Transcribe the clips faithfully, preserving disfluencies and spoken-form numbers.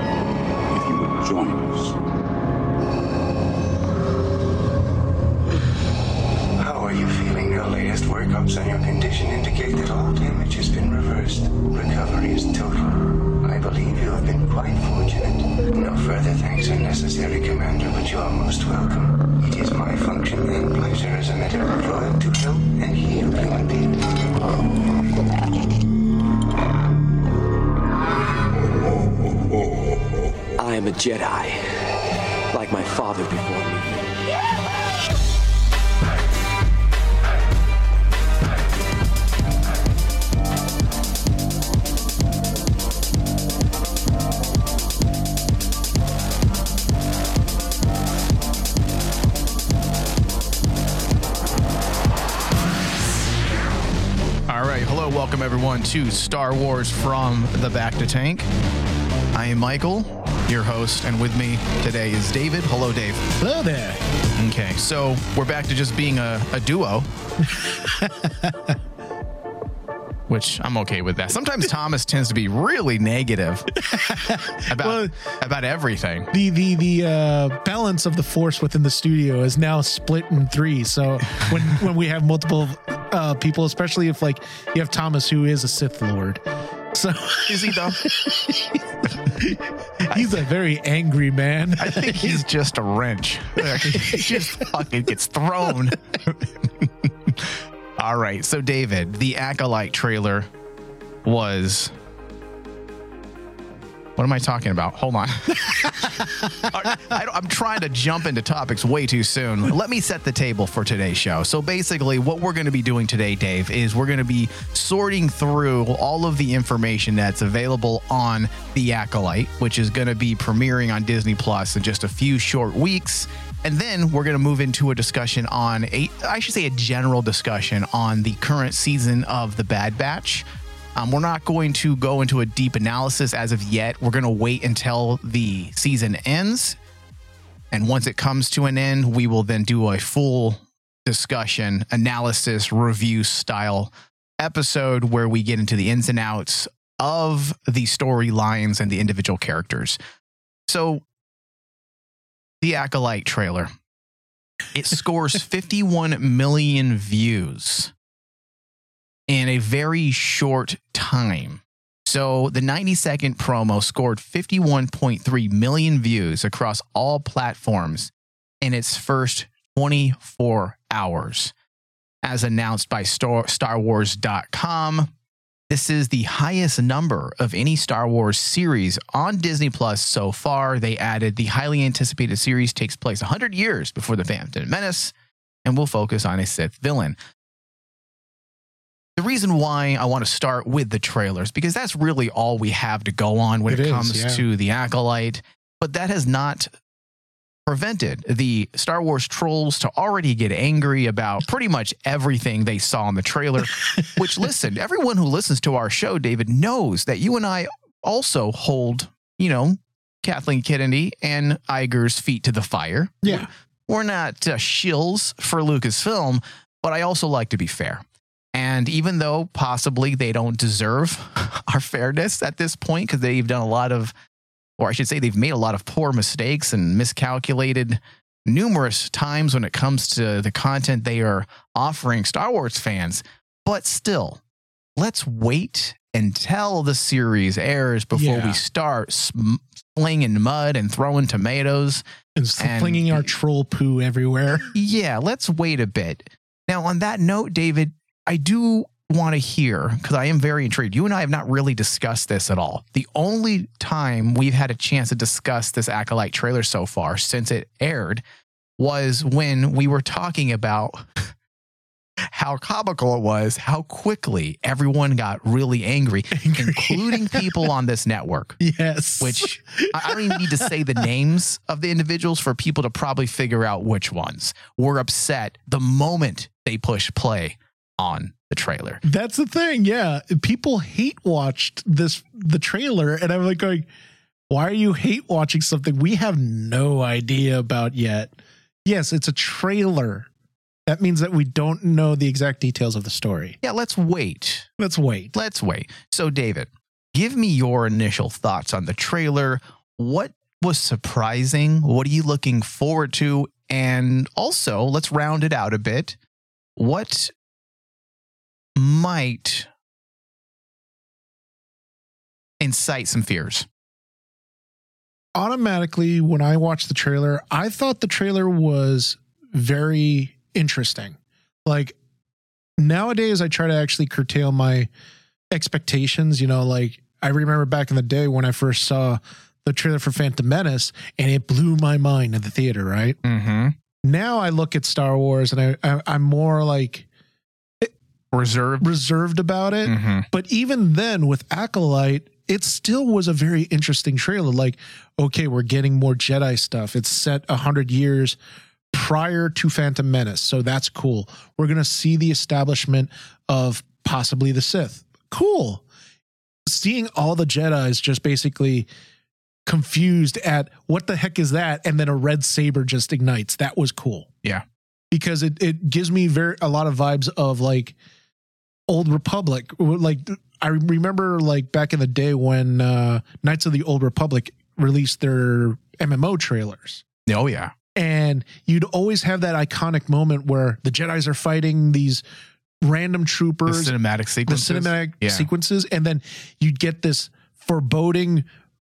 if you would join us. How are you feeling? Your latest workups on your condition indicate that all damage has been reversed. Recovery is total. I believe you have been quite fortunate. No further thanks are necessary, Commander, but you are most welcome. It is my function and pleasure as a medical droid to help and heal human beings. I am a Jedi, like my father before me. Welcome, everyone, to Star Wars from the Back to Tank. I am Michael, your host, and with me today is David. Hello, Dave. Hello there. Okay, so we're back to just being a, a duo, which I'm okay with that. Sometimes Thomas tends to be really negative about well, about everything. The the the uh, balance of the force within the studio is now split in three. So when when we have multiple uh, people, especially if like you have Thomas, who is a Sith Lord. So is he though? He's a very angry man. I think he's just a wrench. He just fucking gets thrown. All right, so David, the Acolyte trailer was... What am I talking about? Hold on. I, I, I'm trying to jump into topics way too soon. Let me set the table for today's show. So basically, what we're going to be doing today, Dave, is we're going to be sorting through all of the information that's available on The Acolyte, which is going to be premiering on Disney Plus in just a few short weeks. And then we're going to move into a discussion on a, I should say a general discussion on the current season of The Bad Batch. Um, we're not going to go into a deep analysis as of yet. We're going to wait until the season ends. And once it comes to an end, we will then do a full discussion, analysis, review style episode where we get into the ins and outs of the storylines and the individual characters. So, the Acolyte trailer. It scores fifty-one million views in a very short time. So the ninety second promo scored fifty-one point three million views across all platforms in its first twenty-four hours, as announced by Star, Star Wars dot com. This is the highest number of any Star Wars series on Disney Plus so far. They added the highly anticipated series takes place one hundred years before The Phantom Menace and will focus on a Sith villain. The reason why I want to start with the trailers, because that's really all we have to go on when it, it is, comes yeah. to The Acolyte, but that has not prevented the Star Wars trolls to already get angry about pretty much everything they saw in the trailer, which, listen, everyone who listens to our show, David, knows that you and I also hold, you know, Kathleen Kennedy and Iger's feet to the fire. Yeah. We're, we're not uh, shills for Lucasfilm, but I also like to be fair. And even though possibly they don't deserve our fairness at this point, because they've done a lot of, or I should say they've made a lot of poor mistakes and miscalculated numerous times when it comes to the content they are offering Star Wars fans. But still, let's wait until the series airs before yeah. we start sm- slinging mud and throwing tomatoes. And slinging our troll poo everywhere. Yeah, let's wait a bit. Now, on that note, David, I do want to hear, because I am very intrigued. You and I have not really discussed this at all. The only time we've had a chance to discuss this Acolyte trailer so far since it aired was when we were talking about how comical it was, how quickly everyone got really angry, angry. including people on this network. Yes. Which I don't even need to say the names of the individuals for people to probably figure out which ones were upset the moment they pushed play on the trailer. That's the thing. Yeah. People hate watched this, the trailer. And I'm like going, why are you hate watching something we have no idea about yet? Yes, it's a trailer. That means that we don't know the exact details of the story. Yeah, let's wait. Let's wait. Let's wait. So, David, give me your initial thoughts on the trailer. what was surprising? What are you looking forward to? And also, let's round it out a bit. What might incite some fears? Automatically, when I watched the trailer, I thought the trailer was very interesting. Like, nowadays, I try to actually curtail my expectations. You know, like, I remember back in the day when I first saw the trailer for Phantom Menace, and it blew my mind in the theater, right? Mm-hmm. Now I look at Star Wars, and I, I, I'm more like Reserved. reserved about it. Mm-hmm. But even then, with Acolyte, it still was a very interesting trailer. Like, okay, we're getting more Jedi stuff. It's set a hundred years prior to Phantom Menace, so that's cool. We're gonna see the establishment of possibly the Sith. Cool. Seeing all the Jedis just basically confused at what the heck is that, and then a red saber just ignites. That was cool. Yeah, because it it gives me very a lot of vibes of like Old Republic. Like, I remember like back in the day when uh, Knights of the Old Republic released their M M O trailers. Oh, yeah. And you'd always have that iconic moment where the Jedis are fighting these random The troopers, cinematic sequences. the cinematic Yeah. sequences, and then you'd get this foreboding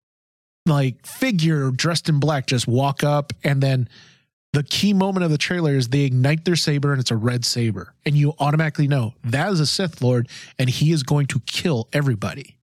like figure dressed in black just walk up, and then the key moment of the trailer is they ignite their saber and it's a red saber. And you automatically know that is a Sith Lord and he is going to kill everybody.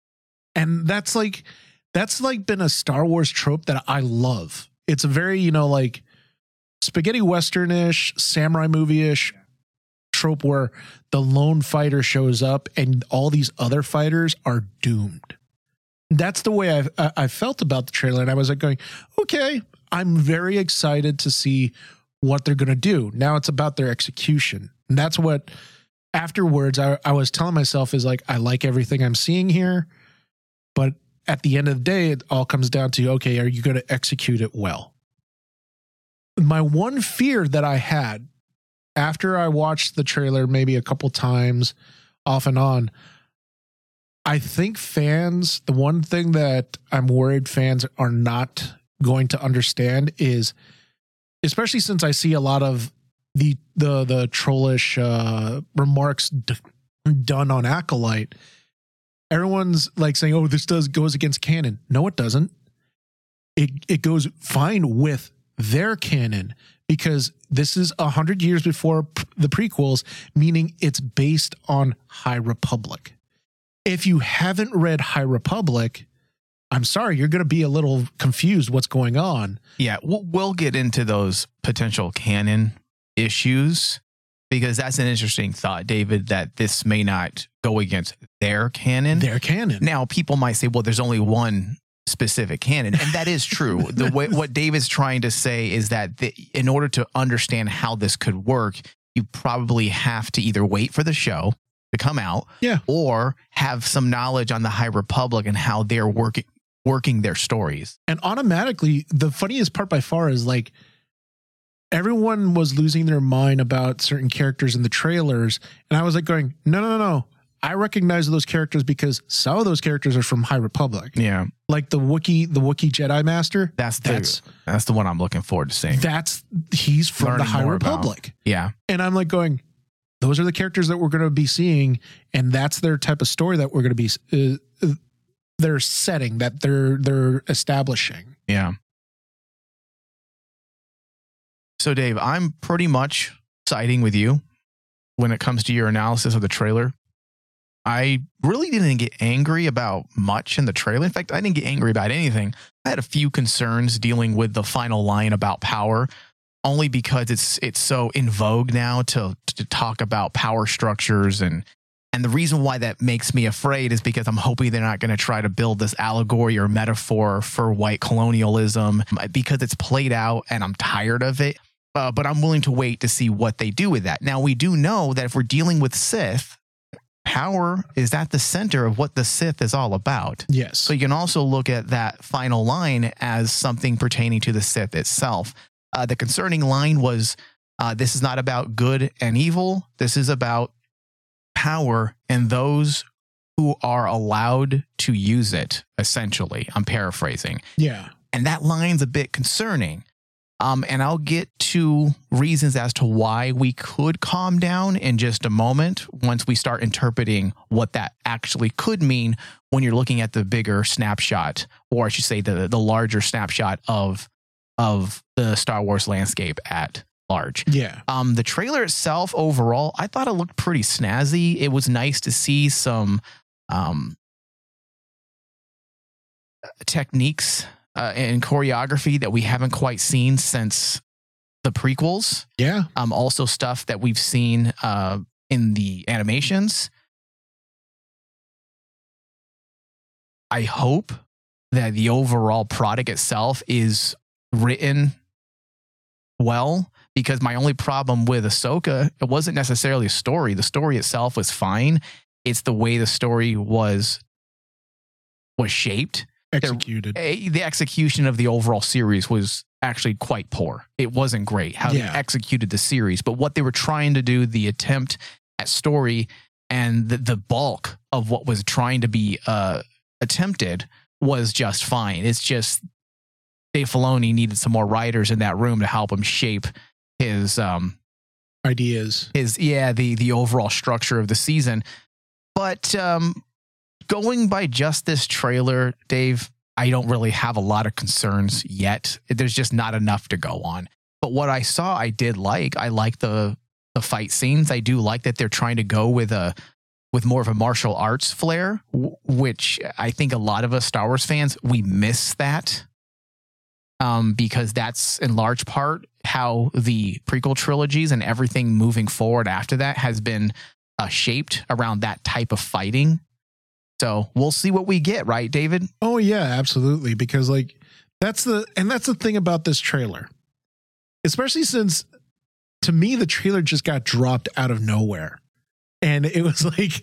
And that's like, that's like been a Star Wars trope that I love. It's a very, you know, like spaghetti Western-ish, samurai movie-ish trope where the lone fighter shows up and all these other fighters are doomed. That's the way I've, I, I felt about the trailer. And I was like going, okay, I'm very excited to see what they're going to do. Now it's about their execution. And that's what afterwards I, I was telling myself is like, I like everything I'm seeing here. But at the end of the day, it all comes down to, okay, are you going to execute it well? My one fear that I had after I watched the trailer maybe a couple times off and on, I think fans, the one thing that I'm worried fans are not going to understand is, especially since I see a lot of the the the trollish uh, remarks d- done on Acolyte, everyone's like saying, "Oh, this does goes against canon." No, it doesn't. It it goes fine with their canon because this is a hundred years before p- the prequels, meaning it's based on High Republic. If you haven't read High Republic, I'm sorry, you're going to be a little confused what's going on. Yeah, we'll, we'll get into those potential canon issues because that's an interesting thought, David, that this may not go against their canon. Their canon. Now, people might say, well, there's only one specific canon, and that is true. The way what David's trying to say is that the, in order to understand how this could work, you probably have to either wait for the show to come out, yeah, or have some knowledge on the High Republic and how they're working working their stories. And automatically, the funniest part by far is like everyone was losing their mind about certain characters in the trailers, and I was like going, no, no, no, no. I recognize those characters because some of those characters are from High Republic. Yeah, like the Wookiee, the Wookiee Jedi Master. That's the, that's that's the one I'm looking forward to seeing. That's he's from Learning the High more Republic. About, yeah, and I'm like going, those are the characters that we're going to be seeing, and that's their type of story that we're going to be. Uh, their setting that they're they're establishing. Yeah. So, Dave, I'm pretty much siding with you when it comes to your analysis of the trailer. I really didn't get angry about much in the trailer. In fact, I didn't get angry about anything. I had a few concerns dealing with the final line about power, only because it's it's so in vogue now to to talk about power structures. And and the reason why that makes me afraid is because I'm hoping they're not going to try to build this allegory or metaphor for white colonialism because it's played out and I'm tired of it. Uh, but I'm willing to wait to see what they do with that. Now, we do know that if we're dealing with Sith, power is at the center of what the Sith is all about. Yes. So you can also look at that final line as something pertaining to the Sith itself. Uh, the concerning line was, uh, this is not about good and evil. This is about power and those who are allowed to use it, essentially. I'm paraphrasing. Yeah. And that line's a bit concerning. Um, and I'll get to reasons as to why we could calm down in just a moment once we start interpreting what that actually could mean when you're looking at the bigger snapshot, or I should say the the larger snapshot of of the Star Wars landscape at large. Yeah. Um, the trailer itself, overall, I thought it looked pretty snazzy. It was nice to see some um, techniques uh, and choreography that we haven't quite seen since the prequels. Yeah. Um, also stuff that we've seen uh, in the animations. I hope that the overall product itself is written well, because my only problem with Ahsoka, it wasn't necessarily a story. The story itself was fine. It's the way the story was was shaped. Executed. The, the execution of the overall series was actually quite poor. It wasn't great how Yeah. they executed the series, but what they were trying to do, the attempt at story and the, the bulk of what was trying to be uh, attempted was just fine. It's just Dave Filoni needed some more writers in that room to help him shape his um Ideas. his yeah the the overall structure of the season. But um going by just this trailer, Dave, I don't really have a lot of concerns yet. There's just not enough to go on. But what I saw, I did like. I like the the fight scenes. I do like that they're trying to go with a with more of a martial arts flair, w- which I think a lot of us Star Wars fans, we miss that. Um, because that's in large part how the prequel trilogies and everything moving forward after that has been uh, shaped around that type of fighting. So we'll see what we get, right, David? Oh yeah, absolutely. Because like that's the and that's the thing about this trailer, especially since to me the trailer just got dropped out of nowhere, and it was like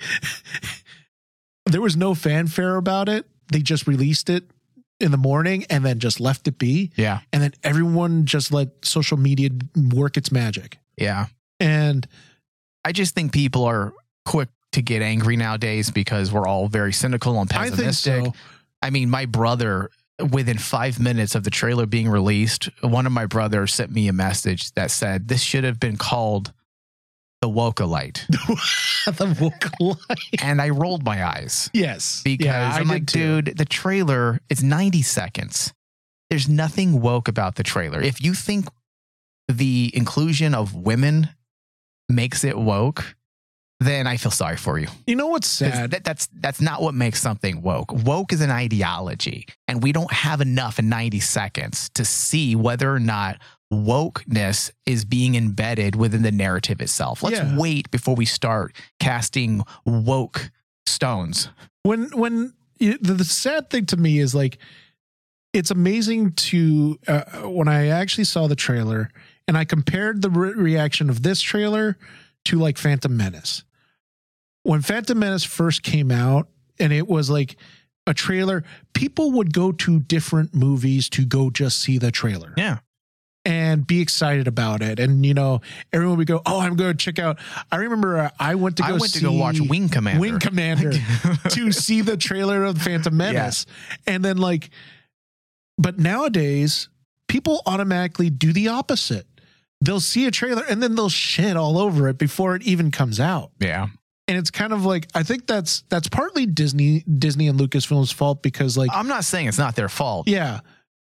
there was no fanfare about it. They just released it in the morning and then just left it be. Yeah, And then everyone just let social media work its magic. yeah. And I just think people are quick to get angry nowadays because we're all very cynical and I think pessimistic. so. I mean, my brother, within five minutes of the trailer being released, one of my brothers sent me a message that said this should have been called The Wokalite. the vocal line. And I rolled my eyes Yes. because Yeah, I I'm did like, too. dude, the trailer, it's ninety seconds. There's nothing woke about the trailer. If you think the inclusion of women makes it woke, then I feel sorry for you. You know what's 'Cause sad? That, that's that's not what makes something woke. Woke is an ideology, and we don't have enough in ninety seconds to see whether or not wokeness is being embedded within the narrative itself. Let's Yeah. wait before we start casting woke stones. when when you, the, the sad thing to me is like it's amazing to uh, when I actually saw the trailer and I compared the re- reaction of this trailer to like Phantom Menace. When Phantom Menace first came out and it was like a trailer, people would go to different movies to go just see the trailer. Yeah. And be excited about it. And, you know, everyone would go, oh, I'm going to check out. I remember uh, I went to go I went see to go watch Wing Commander. Wing Commander to see the trailer of Phantom Menace. And then like, but nowadays people automatically do the opposite. They'll see a trailer and then they'll shit all over it before it even comes out. Yeah. And it's kind of like, I think that's, that's partly Disney, Disney and Lucasfilm's fault because like, I'm not saying it's not their fault. yeah,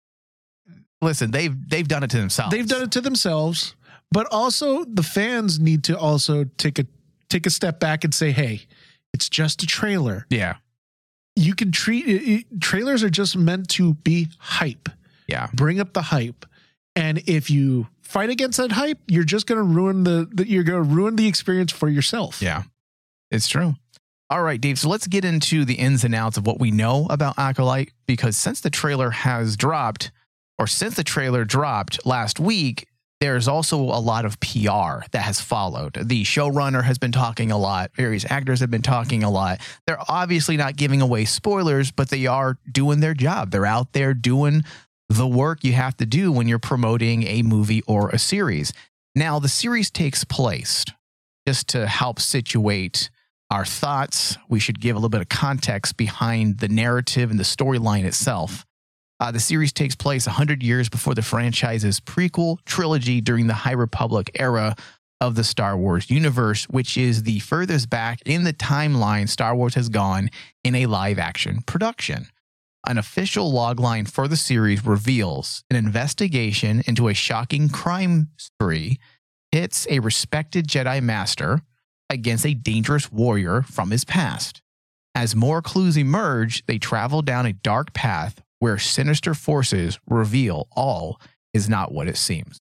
Listen, they've they've done it to themselves. they've done it to themselves, but also the fans need to also take a take a step back and say, hey, it's just a trailer. Yeah. You can treat it, it- trailers are just meant to be hype. Yeah. Bring up the hype. And if you fight against that hype, you're just going to ruin the, the you're going to ruin the experience for yourself. Yeah. It's true. All right, Dave. So let's get into the ins and outs of what we know about Acolyte, because since the trailer has dropped, or since the trailer dropped last week, there's also a lot of P R that has followed. The showrunner has been talking a lot. Various actors have been talking a lot. They're obviously not giving away spoilers, but they are doing their job. They're out there doing the work you have to do when you're promoting a movie or a series. Now, the series takes place, just to help situate our thoughts. We should give a little bit of context behind the narrative and the storyline itself. Uh, the series takes place one hundred years before the franchise's prequel trilogy during the High Republic era of the Star Wars universe, which is the furthest back in the timeline Star Wars has gone in a live-action production. An official logline for the series reveals an investigation into a shocking crime spree pits a respected Jedi Master against a dangerous warrior from his past. As more clues emerge, they travel down a dark path where sinister forces reveal all is not what it seems.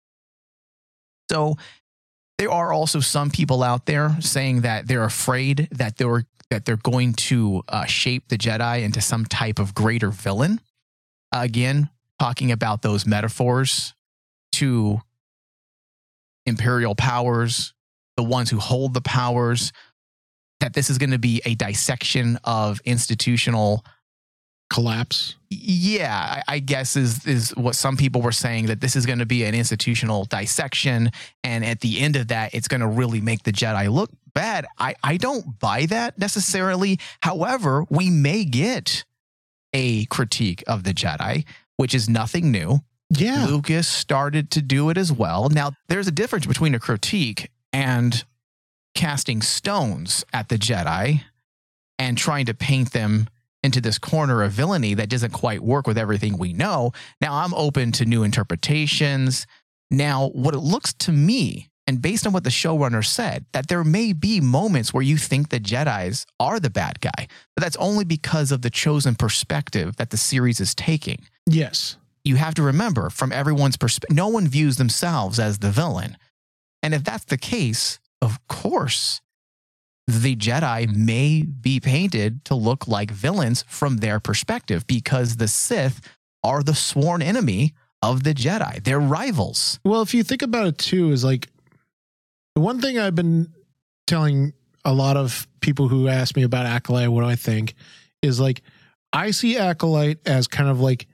So there are also some people out there saying that they're afraid that they're that they're going to uh, shape the Jedi into some type of greater villain. Uh, again, talking about those metaphors to imperial powers, the ones who hold the powers, that this is going to be a dissection of institutional collapse. Yeah, I, I guess is is what some people were saying, that this is going to be an institutional dissection. And at the end of that, it's going to really make the Jedi look bad. I, I don't buy that necessarily. However, we may get a critique of the Jedi, which is nothing new. Yeah. Lucas started to do it as well. Now, there's a difference between a critique and casting stones at the Jedi and trying to paint them into this corner of villainy that doesn't quite work with everything we know. Now, I'm open to new interpretations. Now, what it looks to me, and based on what the showrunner said, that there may be moments where you think the Jedis are the bad guy, but that's only because of the chosen perspective that the series is taking. Yes. You have to remember, from everyone's perspective, no one views themselves as the villain. And if that's the case, of course, the Jedi may be painted to look like villains from their perspective, because the Sith are the sworn enemy of the Jedi. They're rivals. Well, if you think about it too, is like, the one thing I've been telling a lot of people who ask me about Acolyte, what do I think, is like, I see Acolyte as kind of like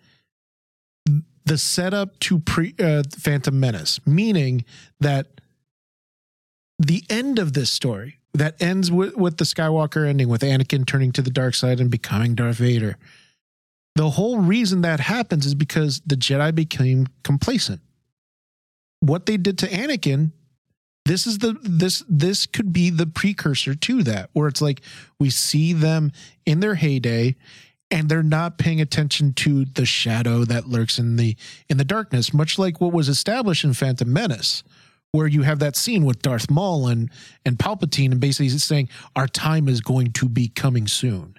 the setup to pre uh, Phantom Menace, meaning that the end of this story that ends with, with the Skywalker ending, with Anakin turning to the dark side and becoming Darth Vader. The whole reason that happens is because the Jedi became complacent. What they did to Anakin, this is the this this could be the precursor to that, where it's like we see them in their heyday and they're not paying attention to the shadow that lurks in the in the darkness, much like what was established in Phantom Menace, where you have that scene with Darth Maul and, and Palpatine, and basically saying, our time is going to be coming soon.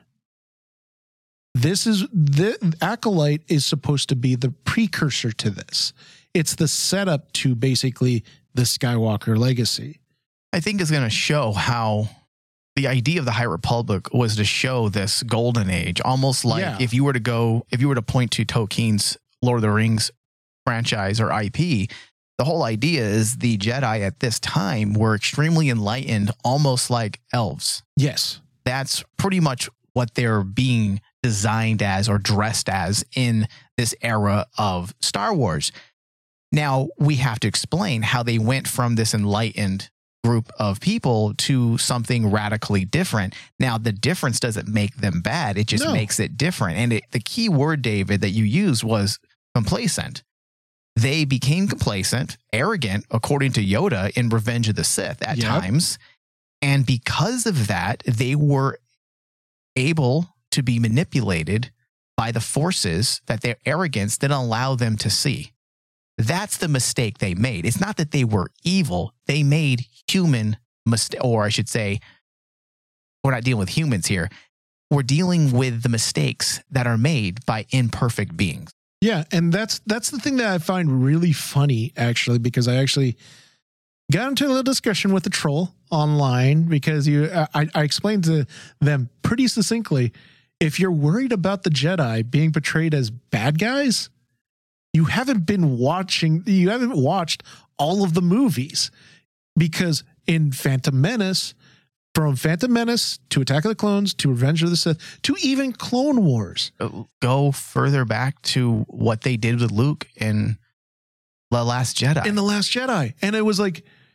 This is, the Acolyte is supposed to be the precursor to this. It's the setup to basically the Skywalker legacy. I think it's going to show how the idea of the High Republic was to show this golden age, almost like Yeah. if you were to go, if you were to point to Tolkien's Lord of the Rings franchise or I P, the whole idea is the Jedi at this time were extremely enlightened, almost like elves. Yes. That's pretty much what they're being designed as or dressed as in this era of Star Wars. Now, we have to explain how they went from this enlightened group of people to something radically different. Now, the difference doesn't make them bad. It just No. makes it different. And it, the key word, David, that you used was complacent. They became complacent, arrogant, according to Yoda in Revenge of the Sith at Yep. times. And because of that, they were able to be manipulated by the forces that their arrogance didn't allow them to see. That's the mistake they made. It's not that they were evil. They made human mistake, or I should say, we're not dealing with humans here. We're dealing with the mistakes that are made by imperfect beings. Yeah, and that's that's the thing that I find really funny, actually, because I actually got into a little discussion with the troll online, because you I, I explained to them pretty succinctly, if you're worried about the Jedi being portrayed as bad guys, you haven't been watching, you haven't watched all of the movies, because in Phantom Menace, from Phantom Menace to Attack of the Clones to Revenge of the Sith to even Clone Wars. Go further back to what they did with Luke in The Last Jedi. In The Last Jedi. And it was like,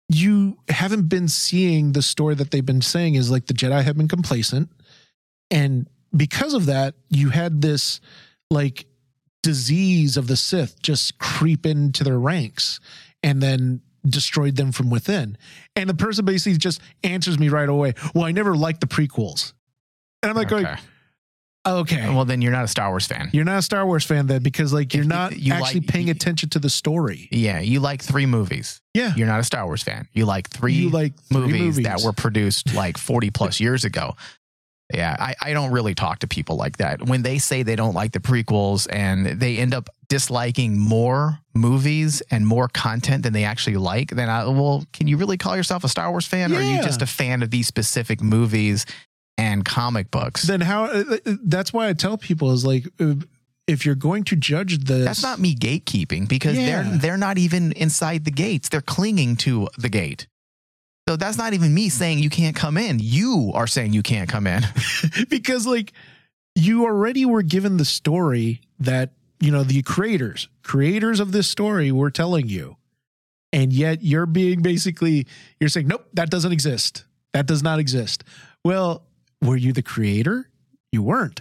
you haven't been seeing the story that they've been saying is like the Jedi have been complacent. And because of that, you had this like disease of the Sith just creep into their ranks and then destroyed them from within. And the person basically just answers me right away, well, I never liked the prequels. And I'm like, Okay. going, okay. Well, then you're not a Star Wars fan. You're not a Star Wars fan then, because like you're If not you actually like- paying attention to the story. Yeah, you like three movies. Yeah. You're not a Star Wars fan. You like three, You like three movies, movies. that were produced like forty plus years ago. Yeah, I, I don't really talk to people like that. When they say they don't like the prequels and they end up disliking more movies and more content than they actually like, then I, well, can you really call yourself a Star Wars fan? Or are you Yeah. just a fan of these specific movies and comic books? Then how, uh, uh, that's why I tell people is like, uh, if you're going to judge this. That's not me gatekeeping, because Yeah. they're they're not even inside the gates. They're clinging to the gate. So that's not even me saying you can't come in. You are saying you can't come in. because like you already were given the story that, you know, the creators, creators of this story were telling you. And yet you're being basically, you're saying, nope, that doesn't exist. That does not exist. Well, were you the creator? You weren't.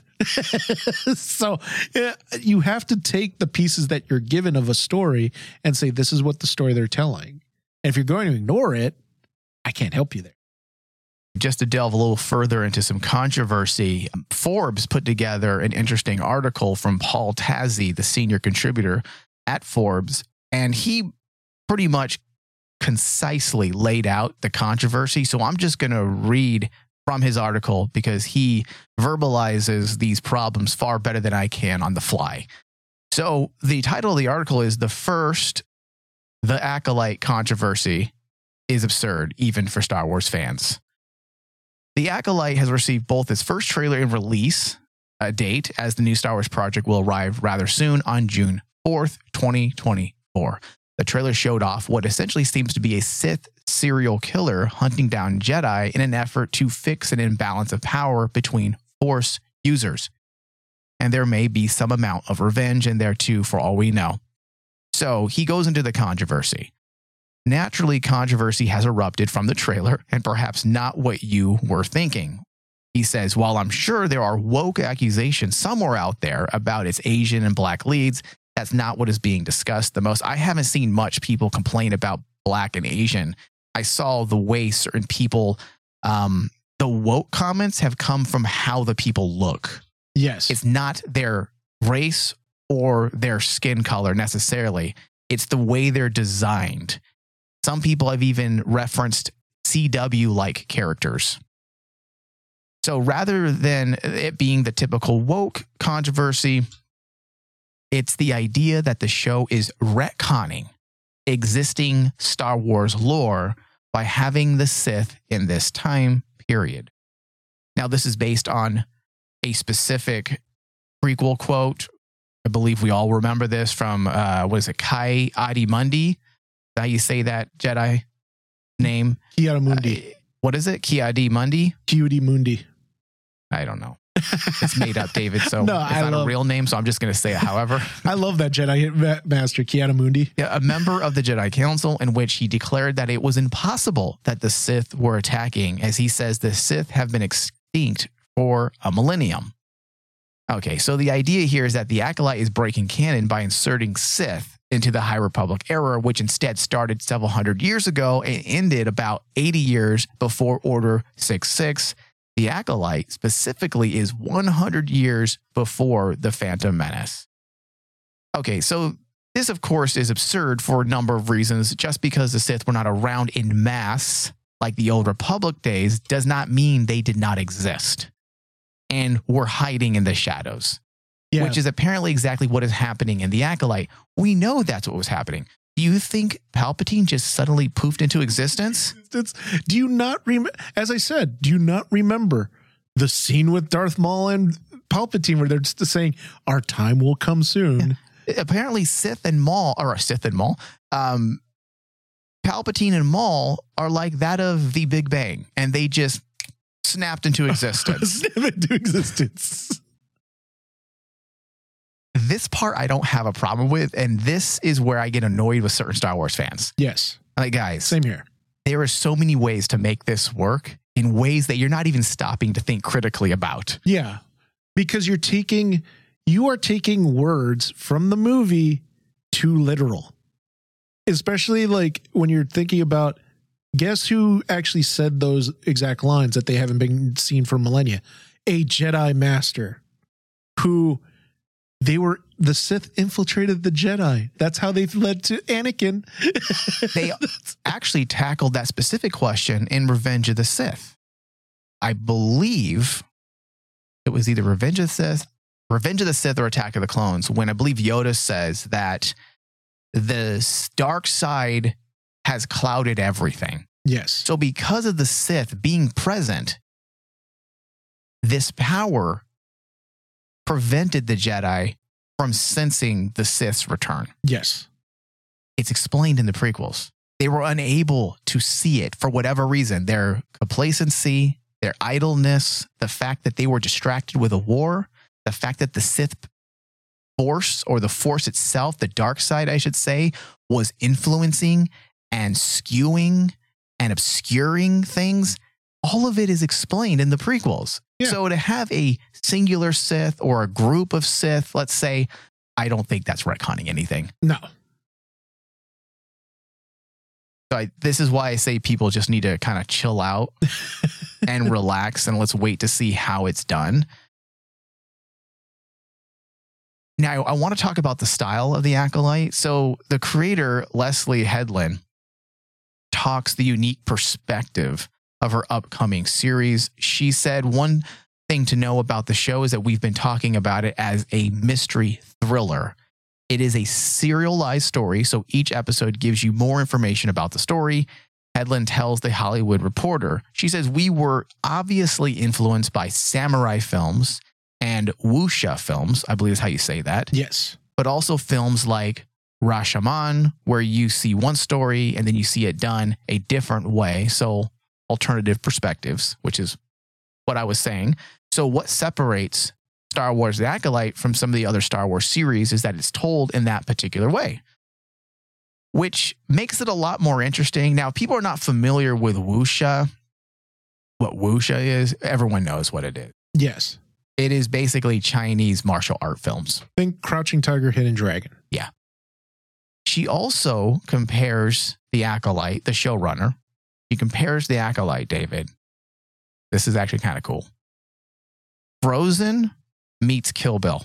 So yeah, you have to take the pieces that you're given of a story and say, this is what the story they're telling. And if you're going to ignore it, I can't help you there. Just to delve a little further into some controversy, Forbes put together an interesting article from Paul Tassi, the senior contributor at Forbes, and he pretty much concisely laid out the controversy. So I'm just going to read from his article because he verbalizes these problems far better than I can on the fly. So the title of the article is "The First, the Acolyte Controversy is Absurd, even for Star Wars fans." The Acolyte has received both its first trailer and release uh, date, as the new Star Wars project will arrive rather soon on June fourth, twenty twenty-four. The trailer showed off what essentially seems to be a Sith serial killer hunting down Jedi in an effort to fix an imbalance of power between Force users. And there may be some amount of revenge in there too, for all we know. So he goes into the controversy. Naturally, controversy has erupted from the trailer, and perhaps not what you were thinking. He says, while I'm sure there are woke accusations somewhere out there about its Asian and black leads, that's not what is being discussed the most. I haven't seen much people complain about black and Asian. I saw the way certain people, um, the woke comments have come from how the people look. Yes. It's not their race or their skin color necessarily. It's the way they're designed. Some people have even referenced C W-like characters. So rather than it being the typical woke controversy, it's the idea that the show is retconning existing Star Wars lore by having the Sith in this time period. Now, this is based on a specific prequel quote. I believe we all remember this from, uh, what is it, Kai Adi Mundi? How you say that Jedi name? Ki-Adi-Mundi. Uh, what is it? Ki-Adi Mundi? Ki-Adi-Mundi. I don't know. It's made up, David. So No, it's I not love- a real name. So I'm just going to say it however. I love that Jedi ma- Master, Ki-Adi-Mundi. Yeah, a member of the Jedi Council, in which he declared that it was impossible that the Sith were attacking, as he says the Sith have been extinct for a millennium. Okay, so the idea here is that the Acolyte is breaking canon by inserting Sith into the High Republic era, which instead started several hundred years ago and ended about eighty years before Order sixty-six. The Acolyte specifically is one hundred years before the Phantom Menace. Okay, so this, of course, is absurd for a number of reasons. Just because the Sith were not around in mass like the Old Republic days does not mean they did not exist and were hiding in the shadows, Yeah. which is apparently exactly what is happening in the Acolyte. We know that's what was happening. Do you think Palpatine just suddenly poofed into existence? It's, do you not remember, as I said, do you not remember the scene with Darth Maul and Palpatine where they're just saying, our time will come soon? Yeah. Apparently Sith and Maul, or Sith and Maul, um, Palpatine and Maul are like that of the Big Bang, and they just snapped into existence. Snap into existence. This part I don't have a problem with, and this is where I get annoyed with certain Star Wars fans. Yes. Like, guys, Same here. there are so many ways to make this work in ways that you're not even stopping to think critically about. Yeah. Because you're taking, you are taking words from the movie too literal. Especially like when you're thinking about, guess who actually said those exact lines that they haven't been seen for millennia? A Jedi Master who they were, the Sith infiltrated the Jedi. That's how they led to Anakin. They actually tackled that specific question in Revenge of the Sith. I believe it was either Revenge of the Sith, Revenge of the Sith or Attack of the Clones, when I believe Yoda says that the dark side has clouded everything. Yes. So because of the Sith being present, this power prevented the Jedi from sensing the Sith's return. Yes. It's explained in the prequels. They were unable to see it for whatever reason. Their complacency, their idleness, the fact that they were distracted with a war, the fact that the Sith force, or the force itself, the dark side, I should say, was influencing and skewing and obscuring things. All of it is explained in the prequels. Yeah. So to have a singular Sith or a group of Sith, let's say, I don't think that's retconning anything. No. So I, this is why I say people just need to kind of chill out and relax, and let's wait to see how it's done. Now, I want to talk about the style of the Acolyte. So the creator, Leslie Headland, talks the unique perspective of her upcoming series. She said one thing to know about the show is that we've been talking about it as a mystery thriller. It is a serialized story, so each episode gives you more information about the story. Headland tells The Hollywood Reporter, she says, we were obviously influenced by samurai films and wuxia films, I believe is how you say that. Yes. But also films like Rashomon, where you see one story and then you see it done a different way. So alternative perspectives, which is what I was saying. So what separates Star Wars The Acolyte from some of the other Star Wars series is that it's told in that particular way, which makes it a lot more interesting. Now, if people are not familiar with wuxia, what wuxia is, everyone knows what it is. Yes. It is basically Chinese martial art films. Think Crouching Tiger, Hidden Dragon. Yeah. She also compares The Acolyte, the showrunner. She compares The Acolyte, David. This is actually kind of cool. Frozen meets Kill Bill.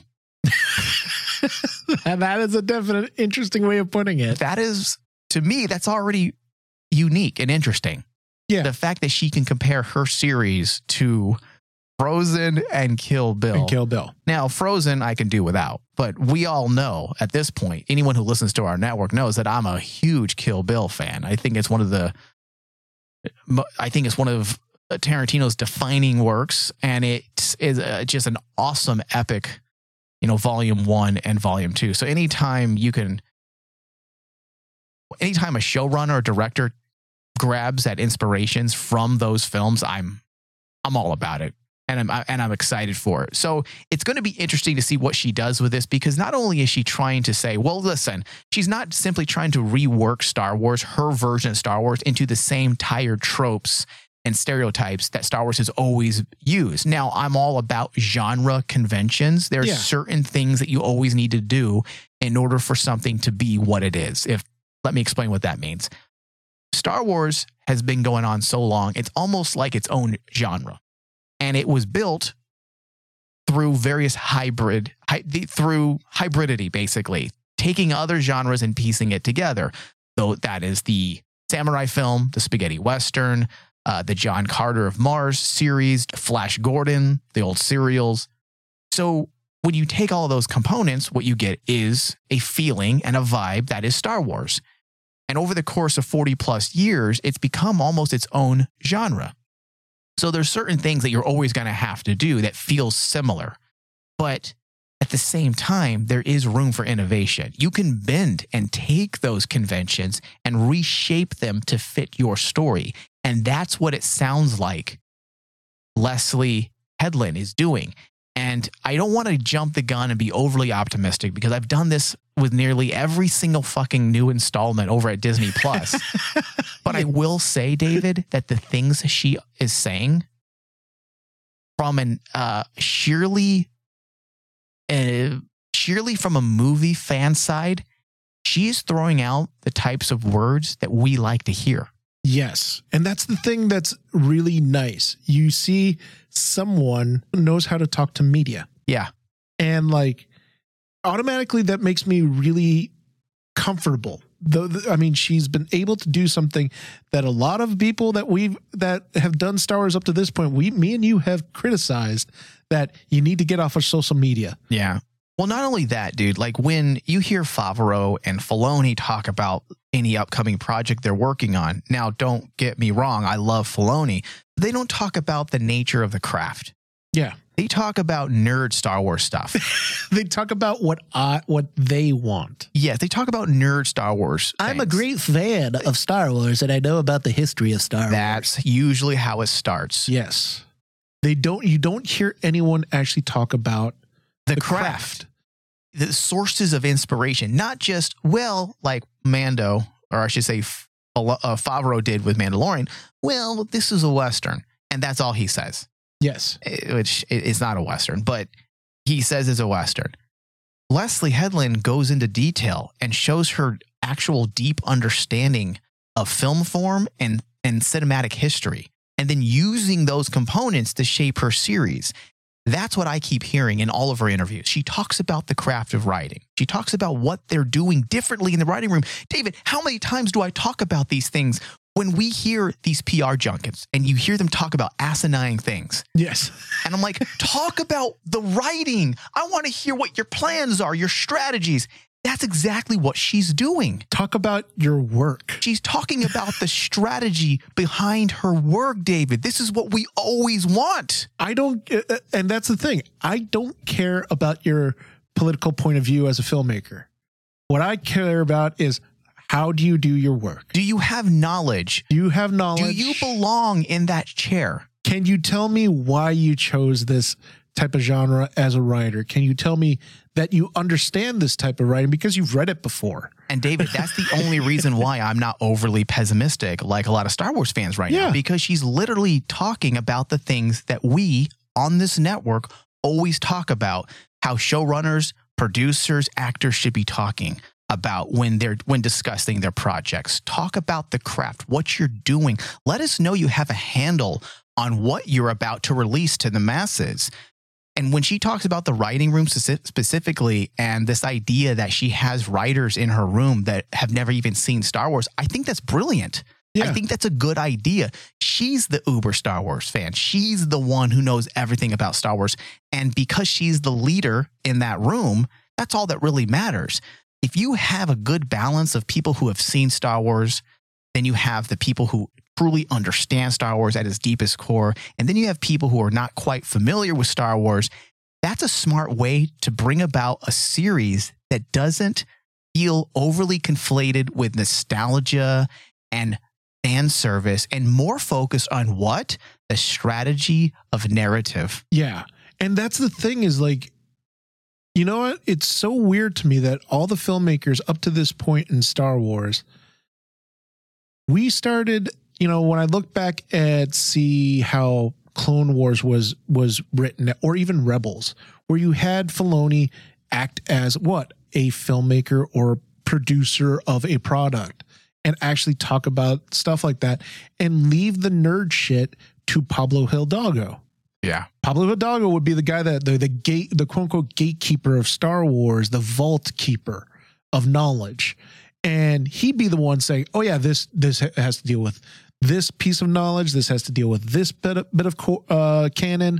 And that is a definite interesting way of putting it. That is, to me, that's already unique and interesting. Yeah. The fact that she can compare her series to Frozen and Kill Bill. And Kill Bill. Now, Frozen I can do without, but we all know at this point, anyone who listens to our network knows that I'm a huge Kill Bill fan. I think it's one of the, I think it's one of Tarantino's defining works, and it is uh, just an awesome epic, you know, volume one and volume two. So anytime you can, anytime a showrunner or director grabs that inspirations from those films, I'm, I'm all about it. And I'm, and I'm excited for it. So it's going to be interesting to see what she does with this, because not only is she trying to say, well, listen, she's not simply trying to rework Star Wars, her version of Star Wars, into the same tired tropes and stereotypes that Star Wars has always used. Now, I'm all about genre conventions. There are Yeah. certain things that you always need to do in order for something to be what it is. If let me explain what that means. Star Wars has been going on so long, it's almost like its own genre. And it was built through various hybrid, hy- through hybridity, basically, taking other genres and piecing it together. So that is the samurai film, the spaghetti western, uh, the John Carter of Mars series, Flash Gordon, the old serials. So when you take all of those components, what you get is a feeling and a vibe that is Star Wars. And over the course of forty plus years, it's become almost its own genre. So there's certain things that you're always going to have to do that feels similar. But at the same time, there is room for innovation. You can bend and take those conventions and reshape them to fit your story. And that's what it sounds like Leslie Headland is doing. And I don't want to jump the gun and be overly optimistic because I've done this with nearly every single fucking new installment over at Disney Plus. But I will say, David, that the things she is saying from an uh, sheerly, uh, sheerly from a movie fan side, she is throwing out the types of words that we like to hear. Yes. And that's the thing that's really nice. You see someone who knows how to talk to media. Yeah. And like automatically that makes me really comfortable. The, the, I mean, she's been able to do something that a lot of people that we've that have done Star Wars up to this point, we, me and you have criticized that you need to get off of social media. Yeah. Well, not only that, dude, like when you hear Favreau and Filoni talk about any upcoming project they're working on. Now, don't get me wrong. I love Filoni. They don't talk about the nature of the craft. Yeah. They talk about nerd Star Wars stuff. They talk about what I, what they want. Yes, they talk about nerd Star Wars. I'm a things. great fan of Star Wars, and I know about the history of Star Wars. That's usually how it starts. Yes. They don't, you don't hear anyone actually talk about The, the craft. craft. The sources of inspiration, not just, well, like Mando, or I should say F- uh, Favreau did with Mandalorian. Well, this is a Western. And that's all he says. Yes. Which is not a Western, but he says it's a Western. Leslie Headland goes into detail and shows her actual deep understanding of film form and, and cinematic history, and then using those components to shape her series. That's what I keep hearing in all of her interviews. She talks about the craft of writing. She talks about what they're doing differently in the writing room. David, how many times do I talk about these things when we hear these P R junkets and you hear them talk about asinine things? Yes. And I'm like, talk about the writing. I want to hear what your plans are, your strategies. That's exactly what she's doing. Talk about your work. She's talking about the strategy behind her work, David. This is what we always want. I don't, uh, and that's the thing. I don't care about your political point of view as a filmmaker. What I care about is how do you do your work? Do you have knowledge? Do you have knowledge? Do you belong in that chair? Can you tell me why you chose this type of genre as a writer? Can you tell me that you understand this type of writing because you've read it before? And David, that's the only reason why I'm not overly pessimistic like a lot of Star Wars fans right Yeah. now, because she's literally talking about the things that we on this network always talk about, how showrunners, producers, actors should be talking about when they're when discussing their projects. Talk about the craft, what you're doing. Let us know you have a handle on what you're about to release to the masses. And when she talks about the writing room speci- specifically and this idea that she has writers in her room that have never even seen Star Wars, I think that's brilliant. Yeah. I think that's a good idea. She's the uber Star Wars fan. She's the one who knows everything about Star Wars. And because she's the leader in that room, that's all that really matters. If you have a good balance of people who have seen Star Wars, then you have the people who truly understand Star Wars at its deepest core, and then you have people who are not quite familiar with Star Wars. That's a smart way to bring about a series that doesn't feel overly conflated with nostalgia and fan service, and more focused on what? The strategy of narrative. Yeah. And that's the thing is like, you know what? It's so weird to me that all the filmmakers up to this point in Star Wars, we started, you know, when I look back at see how Clone Wars was was written, or even Rebels, where you had Filoni act as what? A filmmaker or producer of a product and actually talk about stuff like that and leave the nerd shit to Pablo Hidalgo. Yeah. Pablo Hidalgo would be the guy that the the gate the quote unquote gatekeeper of Star Wars, the vault keeper of knowledge. And he'd be the one saying, oh yeah, this this has to deal with this piece of knowledge. This has to deal with this bit of, bit of uh, canon.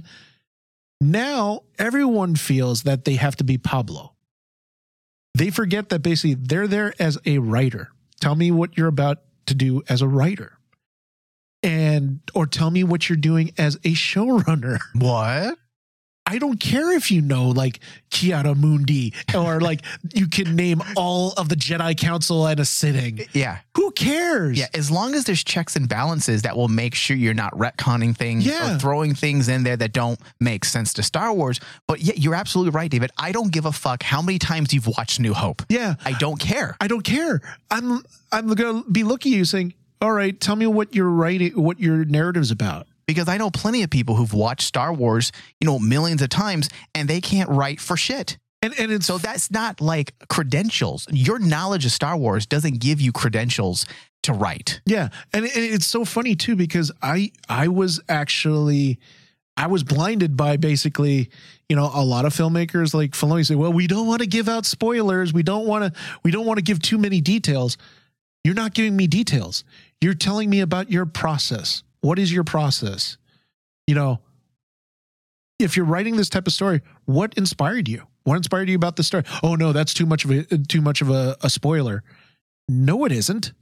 Now everyone feels that they have to be Pablo. They forget that basically they're there as a writer. Tell me what you're about to do as a writer. And or tell me what you're doing as a showrunner. What? I I don't care if you know like Kiara Mundi or like you can name all of the Jedi Council at a sitting. Yeah. Who cares? Yeah, as long as there's checks and balances that will make sure you're not retconning things Yeah. or throwing things in there that don't make sense to Star Wars. But yeah, you're absolutely right, David. I don't give a fuck how many times you've watched New Hope. Yeah. I don't care. I don't care. I'm I'm gonna be looking at you saying, all right, tell me what you're writing, what your narrative's about. Because I know plenty of people who've watched Star Wars, you know, millions of times, and they can't write for shit. And and it's So that's not like credentials. Your knowledge of Star Wars doesn't give you credentials to write. yeah, and it, it's so funny too because I I was actually I was blinded by basically, you know, a lot of filmmakers like Filoni say, well, we don't want to give out spoilers, we don't want to we don't want to give too many details. You're not giving me details. You're telling me about your process. What is your process? You know, if you're writing this type of story, what inspired you? What inspired you about the story? Oh no, that's too much of a too much of a, a spoiler. No, it isn't.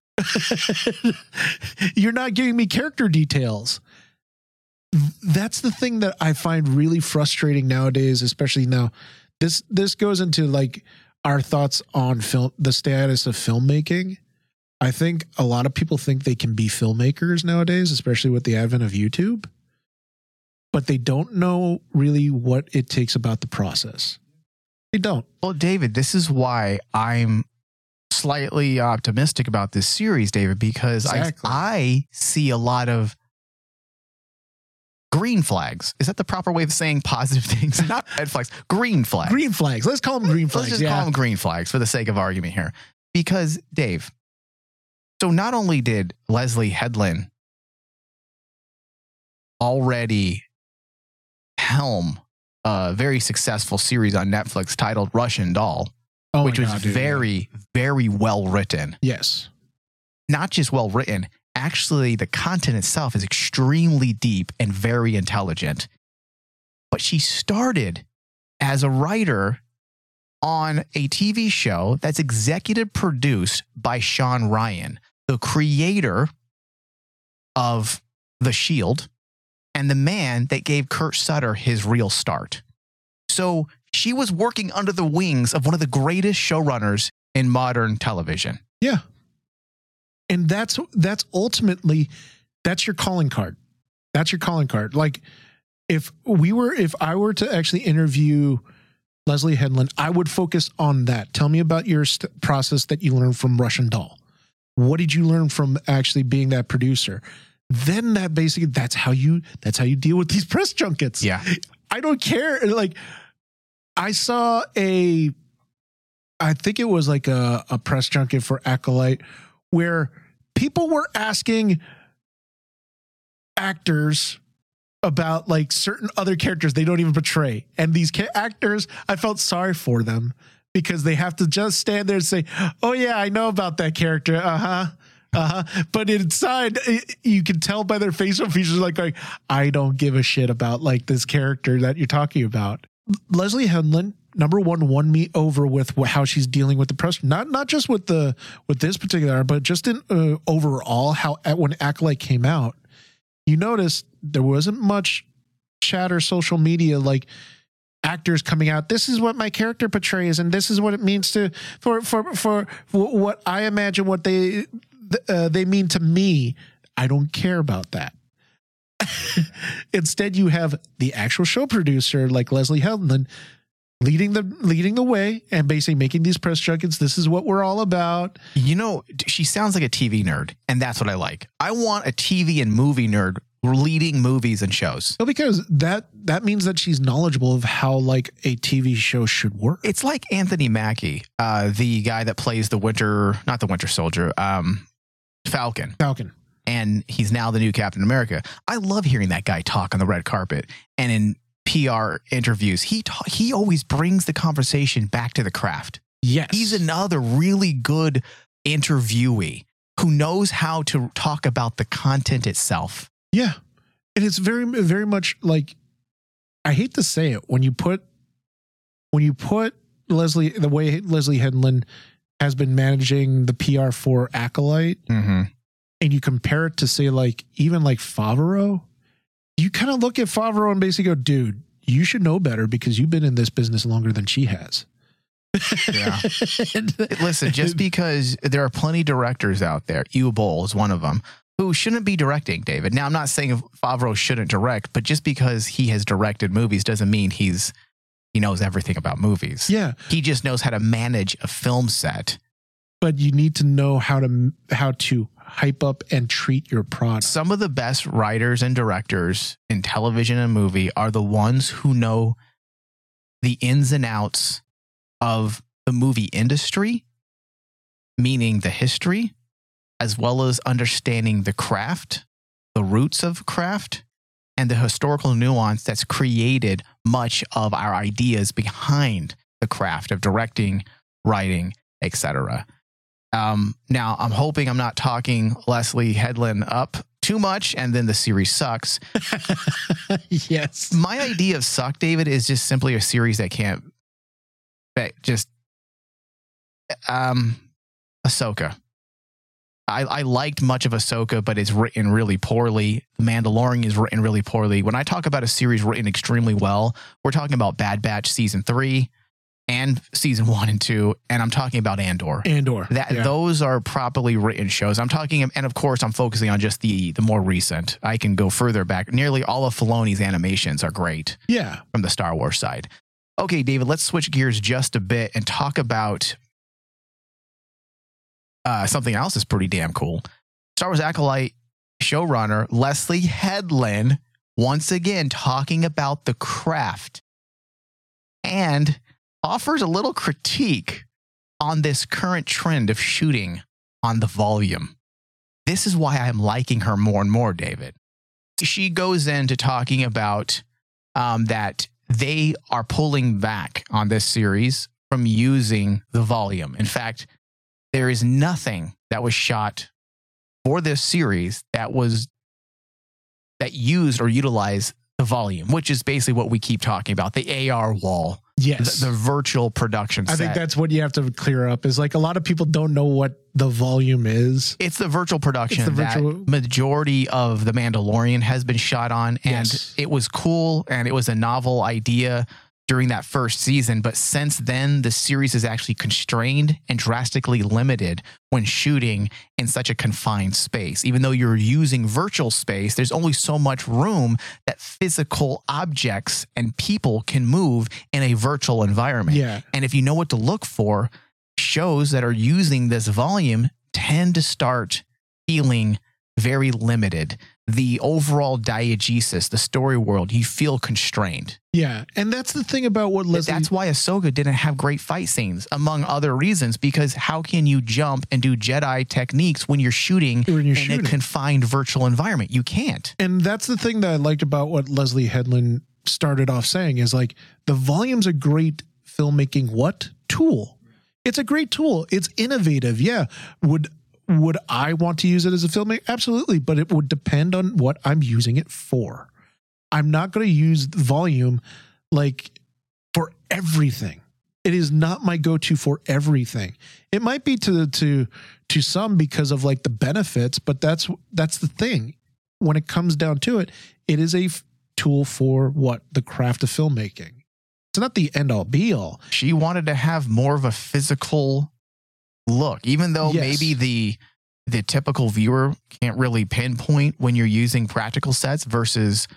You're not giving me character details. That's the thing that I find really frustrating nowadays, especially now. This this goes into like our thoughts on film, the status of filmmaking. I think a lot of people think they can be filmmakers nowadays, especially with the advent of YouTube, but they don't know really what it takes about the process. They don't. Well, David, this is why I'm slightly optimistic about this series, David, because Exactly. I, I see a lot of green flags. Is that the proper way of saying positive things? Not red flags, green flags. Green flags. Let's call them green flags. Let's just yeah. call them green flags for the sake of argument here. Because, Dave, so not only did Leslie Headland already helm a very successful series on Netflix titled Russian Doll, Oh my which was God, dude. very, very well written. Yes. Not just well written, actually, the content itself is extremely deep and very intelligent. But she started as a writer on a T V show that's executive produced by Sean Ryan, the creator of The Shield and the man that gave Kurt Sutter his real start. So she was working under the wings of one of the greatest showrunners in modern television. Yeah. And that's that's ultimately that's your calling card. That's your calling card. Like if we were if I were to actually interview Leslie Headland, I would focus on that. Tell me about your st- process that you learned from Russian Doll. What did you learn from actually being that producer? Then that basically that's how you that's how you deal with these press junkets. Yeah. I don't care. Like I saw a I think it was like a, a press junket for Acolyte where people were asking actors about like certain other characters they don't even portray. And these ca- actors, I felt sorry for them because they have to just stand there and say, oh yeah, I know about that character. Uh-huh. Uh-huh. But inside, you can tell by their facial features, like, like, I don't give a shit about like this character that you're talking about. Leslie Headland, number one, won me over with wh- how she's dealing with the press. Not not just with the with this particular, but just in uh, overall how when Acolyte came out, you notice there wasn't much chatter, social media, like actors coming out. This is what my character portrays, and this is what it means to for for for, for what I imagine what they. Uh, they mean to me. I don't care about that. Instead, you have the actual show producer like Leslie Headland leading the leading the way and basically making these press junkets. This is what we're all about. You know, she sounds like a T V nerd, and that's what I like. I want a T V and movie nerd leading movies and shows. Well, because that that means that she's knowledgeable of how like a T V show should work. It's like Anthony Mackie, uh, the guy that plays the Winter, not the Winter Soldier, um, Falcon. Falcon. And he's now the new Captain America. I love hearing that guy talk on the red carpet and in P R interviews. He ta- he always brings the conversation back to the craft. Yes. He's another really good interviewee who knows how to talk about the content itself. Yeah. And it's very, very much like, I hate to say it, when you put, when you put Leslie, the way Leslie Headland has been managing the P R for Acolyte, Mm-hmm. and you compare it to say like, even like Favreau, you kind of look at Favreau and basically go, dude, you should know better because you've been in this business longer than she has. Yeah. Listen, just because there are plenty of directors out there, Uwe Boll is one of them, who shouldn't be directing, David. Now, I'm not saying Favreau shouldn't direct, but just because he has directed movies doesn't mean he's he knows everything about movies. Yeah. He just knows how to manage a film set. But you need to know how to how to hype up and treat your product. Some of the best writers and directors in television and movie are the ones who know the ins and outs of the movie industry, meaning the history, as well as understanding the craft, the roots of craft, and the historical nuance that's created much of our ideas behind the craft of directing, writing, et cetera. Um, now, I'm hoping I'm not talking Leslie Headland up too much, and then the series sucks. Yes. My idea of suck, David, is just simply a series that can't that just um Ahsoka. I, I liked much of Ahsoka, but it's written really poorly. The Mandalorian is written really poorly. When I talk about a series written extremely well, we're talking about Bad Batch season three and season one and two, and I'm talking about Andor. Andor. That yeah. Those are properly written shows. I'm talking, and of course, I'm focusing on just the the more recent. I can go further back. Nearly all of Filoni's animations are great. Yeah. From the Star Wars side. Okay, David, let's switch gears just a bit and talk about uh, something else that's pretty damn cool. Star Wars Acolyte showrunner Leslie Headland once again talking about the craft and offers a little critique on this current trend of shooting on the volume. This is why I'm liking her more and more, David. She goes into talking about um, that they are pulling back on this series from using the volume. In fact, there is nothing that was shot for this series that was that used or utilized the volume, which is basically what we keep talking about, the A R wall. Yes. The, the virtual production set. I think that's what you have to clear up is like a lot of people don't know what the volume is. It's the virtual production It's the virtual- that majority of The Mandalorian has been shot on. And Yes. it was cool and it was a novel idea during that first season. But since then, the series is actually constrained and drastically limited when shooting in such a confined space. Even though you're using virtual space, there's only so much room that physical objects and people can move in a virtual environment. Yeah. And if you know what to look for, shows that are using this volume tend to start feeling very limited. The overall diegesis, the story world, you feel constrained. Yeah. And that's the thing about what Leslie... That's why Ahsoka didn't have great fight scenes, among other reasons, because how can you jump and do Jedi techniques when you're shooting When you're in shooting. a confined virtual environment? You can't. And that's the thing that I liked about what Leslie Headland started off saying is like the volume's a great filmmaking what? Tool. It's a great tool. It's innovative. Yeah. Would would I want to use it as a filmmaker? Absolutely. But it would depend on what I'm using it for. I'm not going to use volume like for everything. It is not my go-to for everything. It might be to to to some because of like the benefits, but that's that's the thing. When it comes down to it, it is a f- tool for what? The craft of filmmaking. It's not the end all be all. She wanted to have more of a physical look, even though Yes. maybe the the typical viewer can't really pinpoint when you're using practical sets versus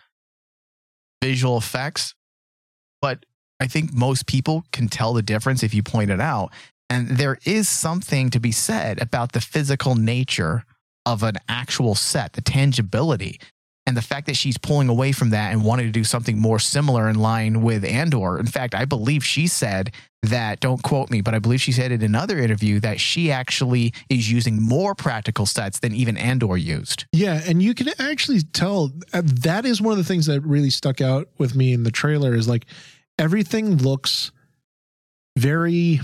visual effects. But I think most people can tell the difference if you point it out. And there is something to be said about the physical nature of an actual set, the tangibility. And the fact that she's pulling away from that and wanting to do something more similar in line with Andor. In fact, I believe she said that, don't quote me, but I believe she said in another interview that she actually is using more practical sets than even Andor used. Yeah, and you can actually tell uh, that is one of the things that really stuck out with me in the trailer is like everything looks very,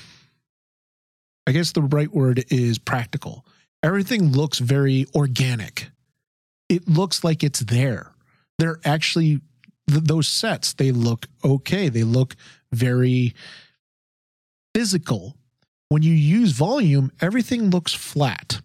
I guess the right word is practical. Everything looks very organic. It looks like it's there. They're actually, th- those sets, they look okay. They look very physical. When you use volume, everything looks flat.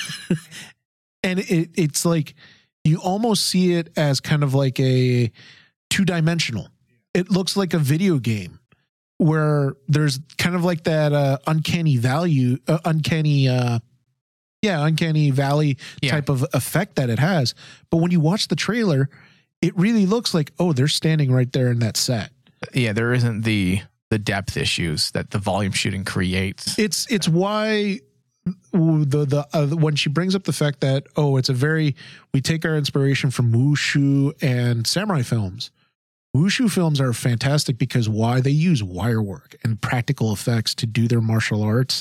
And it, it's like, you almost see it as kind of like a two-dimensional. it looks like a video game where there's kind of like that uh, uncanny value, uh, uncanny, uh, yeah, uncanny valley Yeah. type of effect that it has. But when you watch the trailer, it really looks like, oh, they're standing right there in that set. Yeah, there isn't the the depth issues that the volume shooting creates. It's it's why the the uh, when she brings up the fact that, oh, it's a very, we take our inspiration from wushu and samurai films. Wushu films are fantastic because why? They use wire work and practical effects to do their martial arts,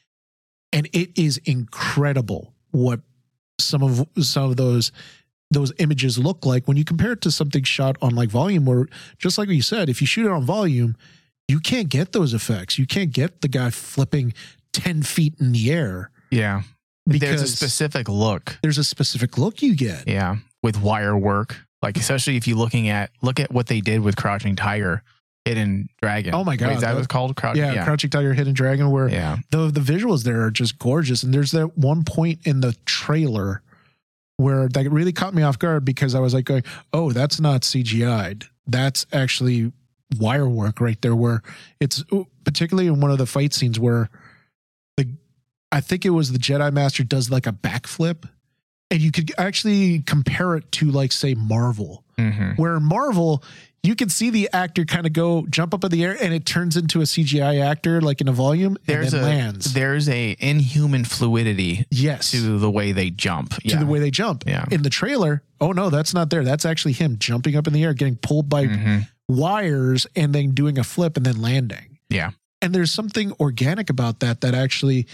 and it is incredible what some of some of those those images look like when you compare it to something shot on like volume, where just like you said, if you shoot it on volume, you can't get those effects. You can't get the guy flipping ten feet in the air. Yeah. There's a Because specific look. there's a specific look you get. Yeah. With wire work. Like, especially if you're looking at, look at what they did with Crouching Tiger, Hidden Dragon. Oh my God. Wait, is that what it's called? Crouching? Yeah, Crouching Tiger, Hidden Dragon, where Yeah. the the visuals there are just gorgeous. And there's that one point in the trailer where that really caught me off guard because I was like going, oh, that's not C G I'd. That's actually wire work right there, where it's particularly in one of the fight scenes where the I think it was the Jedi Master does like a backflip, and you could actually compare it to like say Marvel, Mm-hmm. where Marvel you can see the actor kind of go jump up in the air and it turns into a C G I actor like in a volume There's and a then lands. there's a inhuman fluidity Yes. to the way they jump. to Yeah. the way they jump. Yeah. In the trailer, oh no, that's not there. That's actually him jumping up in the air, getting pulled by Mhm. wires and then doing a flip and then landing. Yeah. And there's something organic about that that actually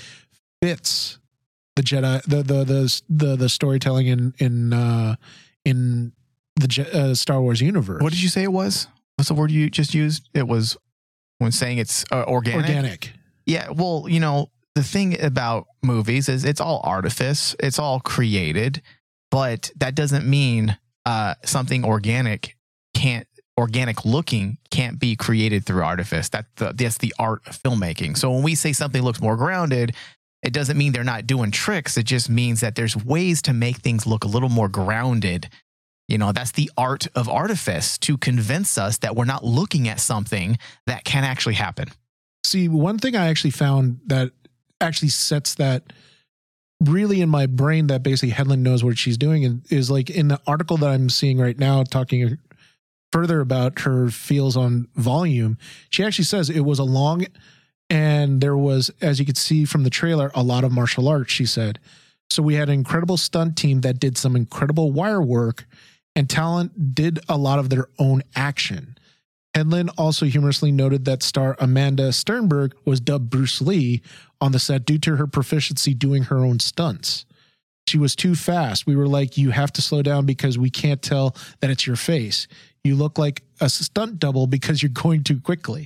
fits the Jedi, the the the the, the storytelling in in uh, in the Je- uh, Star Wars universe. What did you say it was? What's the word you just used? It was when saying it's uh, organic. Organic. Yeah. Well, you know, the thing about movies is it's all artifice, it's all created, but that doesn't mean uh, something organic can't, organic looking can't be created through artifice. That the, that's the art of filmmaking. So when we say something looks more grounded, it doesn't mean they're not doing tricks. It just means that there's ways to make things look a little more grounded. You know, that's the art of artifice, to convince us that we're not looking at something that can actually happen. See, one thing I actually found that actually sets that really in my brain that basically Headland knows what she's doing and is like in the article that I'm seeing right now, talking further about her feels on volume. She actually says it was a long, and there was, as you could see from the trailer, a lot of martial arts, she said. So we had an incredible stunt team that did some incredible wire work, and talent did a lot of their own action. Headland also humorously noted that star Amanda Sternberg was dubbed Bruce Lee on the set due to her proficiency doing her own stunts. She was too fast. We were like, you have to slow down because we can't tell that it's your face. You look like a stunt double because you're going too quickly.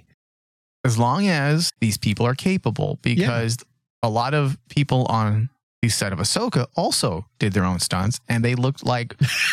As long as these people are capable, because a lot of people on the set of Ahsoka also did their own stunts, and they looked like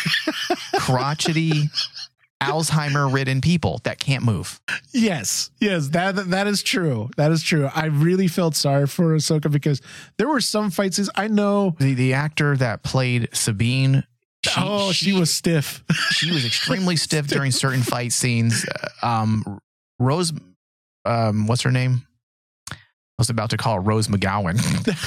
crotchety, Alzheimer-ridden people that can't move. Yes, yes, that that is true. That is true. I really felt sorry for Ahsoka because there were some fight scenes. I know. The the actor that played Sabine, she, oh, she, was stiff. she was extremely stiff during certain fight scenes. Uh, Um, Rose, um, what's her name? I was about to call her Rose McGowan.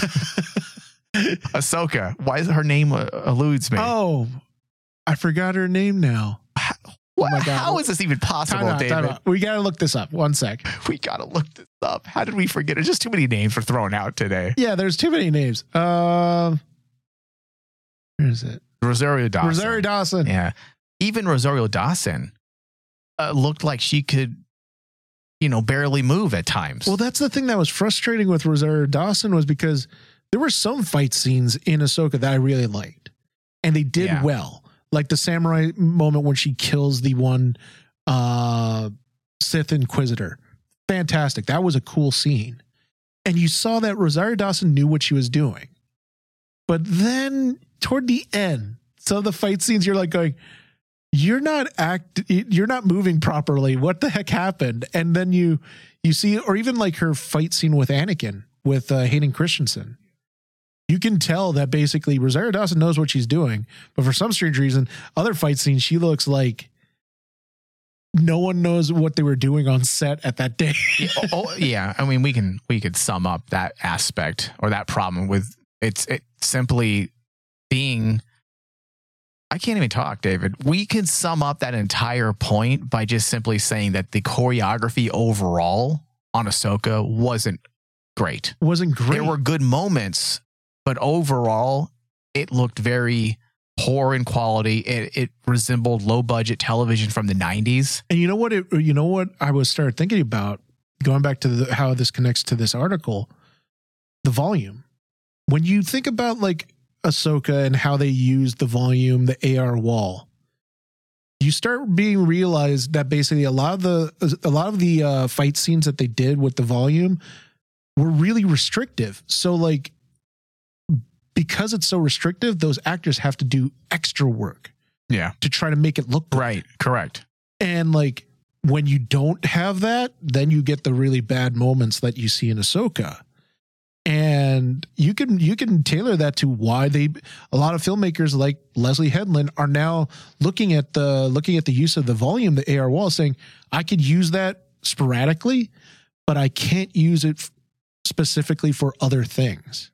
Ahsoka. Why is her name uh, eludes me? Oh, I forgot her name now. What? my God. How is this even possible, Time out, David? time out. We got to look this up. One sec. We gotta look this up. How did we forget? There's just too many names we're throwing out today. Yeah, there's too many names. Um, where is it? Rosario Dawson. Rosario Dawson. Yeah. Even Rosario Dawson uh, looked like she could, you know, barely move at times. Well, that's the thing that was frustrating with Rosario Dawson was because there were some fight scenes in Ahsoka that I really liked, and they did Yeah. well. Like the samurai moment when she kills the one uh, Sith Inquisitor. Fantastic. That was a cool scene. And you saw that Rosario Dawson knew what she was doing. But then toward the end, some of the fight scenes, you're like going, you're not act, you're not moving properly. What the heck happened? And then you, you see, or even like her fight scene with Anakin, with uh, Hayden Christensen. You can tell that basically Rosario Dawson knows what she's doing, but for some strange reason, other fight scenes, she looks like no one knows what they were doing on set at that day. yeah, oh, yeah, I mean, we can we could sum up that aspect or that problem with it's it simply being. I can't even talk, David. We can sum up that entire point by just simply saying that the choreography overall on Ahsoka wasn't great. Wasn't great. There were good moments, but overall, it looked very poor in quality. It, it resembled low budget television from the nineties. And you know what? It, you know what I was started thinking about, going back to the, how this connects to this article, the volume. When you think about like Ahsoka and how they use the volume, the A R wall, you start being realized that basically a lot of the a lot of the uh, fight scenes that they did with the volume were really restrictive. So like, because it's so restrictive, those actors have to do extra work. Yeah. To try to make it look good. Right. Correct. And like when you don't have that, then you get the really bad moments that you see in Ahsoka. And you can you can tailor that to why they a lot of filmmakers like Leslie Headland are now looking at the looking at the use of the volume, the A R wall, saying I could use that sporadically, but I can't use it f- specifically for other things.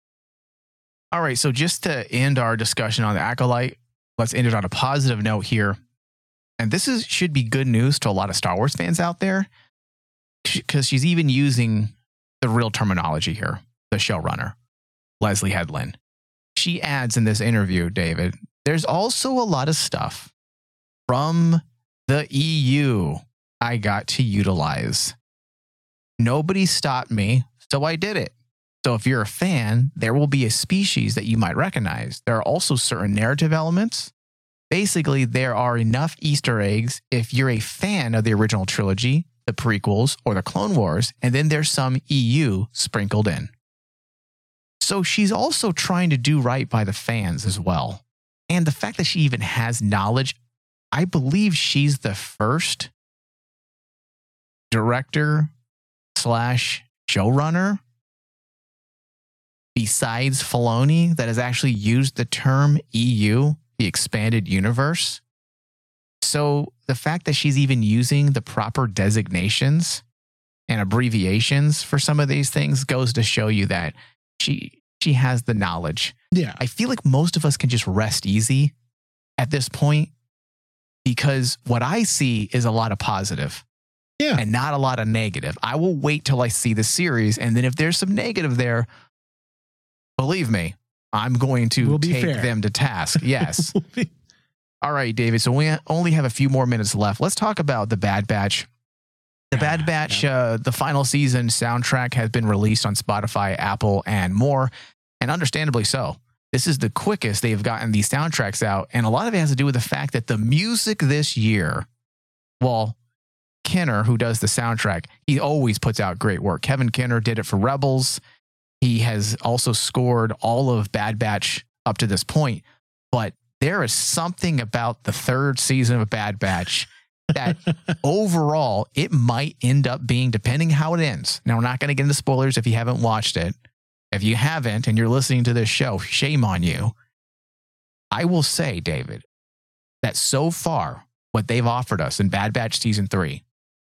All right. So just to end our discussion on the Acolyte, let's end it on a positive note here. And this is should be good news to a lot of Star Wars fans out there, because she's even using the real terminology here, the showrunner, Leslie Headland. She adds in this interview, David, there's also a lot of stuff from the E U I got to utilize. Nobody stopped me, so I did it. So if you're a fan, there will be a species that you might recognize. There are also certain narrative elements. Basically, there are enough Easter eggs if you're a fan of the original trilogy, the prequels, or the Clone Wars, and then there's some E U sprinkled in. So she's also trying to do right by the fans as well. And the fact that she even has knowledge, I believe she's the first director slash showrunner besides Filoni that has actually used the term E U, the expanded universe. So the fact that she's even using the proper designations and abbreviations for some of these things goes to show you that she she has the knowledge. Yeah. I feel like most of us can just rest easy at this point, because what I see is a lot of positive. Yeah. And not a lot of negative. I will wait till I see the series, and then if there's some negative there, believe me, I'm going to We'll be take fair. them to task. Yes. All right, David. So we only have a few more minutes left. Let's talk about The Bad Batch. The Bad Batch, uh, the final season soundtrack has been released on Spotify, Apple, and more, and understandably so. This is the quickest they've gotten these soundtracks out, and a lot of it has to do with the fact that the music this year, well, Kenner, who does the soundtrack, he always puts out great work. Kevin Kenner did it for Rebels. He has also scored all of Bad Batch up to this point, but there is something about the third season of Bad Batch that overall it might end up being, depending how it ends. Now, we're not going to get into spoilers if you haven't watched it. If you haven't and you're listening to this show, shame on you. I will say, David, that so far, what they've offered us in Bad Batch Season three,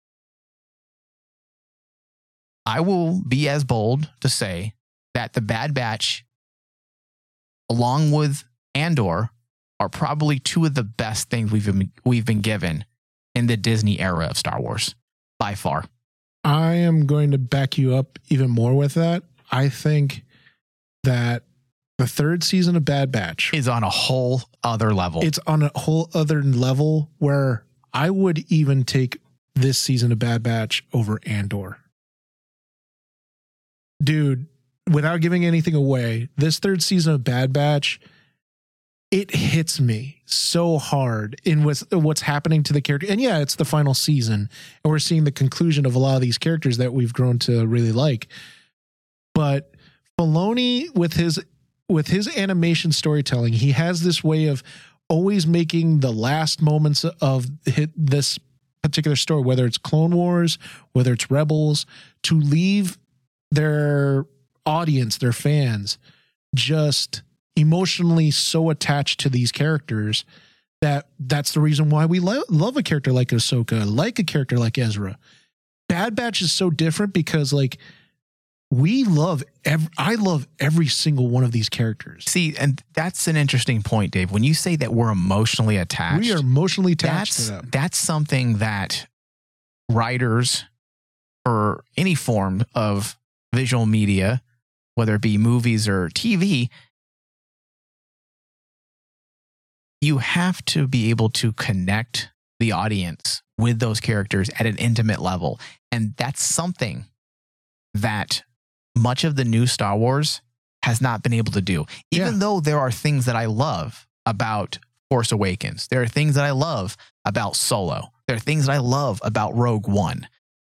I will be as bold to say that the Bad Batch, along with Andor, are probably two of the best things we've been, we've been given in the Disney era of Star Wars, by far. I am going to back you up even more with that. I think that the third season of Bad Batch Is on a whole other level. it's on a whole other level where I would even take this season of Bad Batch over Andor. Dude, without giving anything away, this third season of Bad Batch, it hits me so hard in what's, what's happening to the character. And yeah, it's the final season, and we're seeing the conclusion of a lot of these characters that we've grown to really like. But Filoni, with his with his animation storytelling, he has this way of always making the last moments of hit this particular story, whether it's Clone Wars, whether it's Rebels, to leave their audience, their fans, just emotionally so attached to these characters that that's the reason why we lo- love a character like Ahsoka, like a character like Ezra. Bad Batch is so different because like we love ev- I love every single one of these characters. See, and that's an interesting point, Dave. When you say that we're emotionally attached, We are emotionally attached that's to them. that's something that writers for any form of visual media, whether it be movies or T V, you have to be able to connect the audience with those characters at an intimate level. And that's something that much of the new Star Wars has not been able to do. Even Yeah. though there are things that I love about Force Awakens, there are things that I love about Solo, there are things that I love about Rogue One.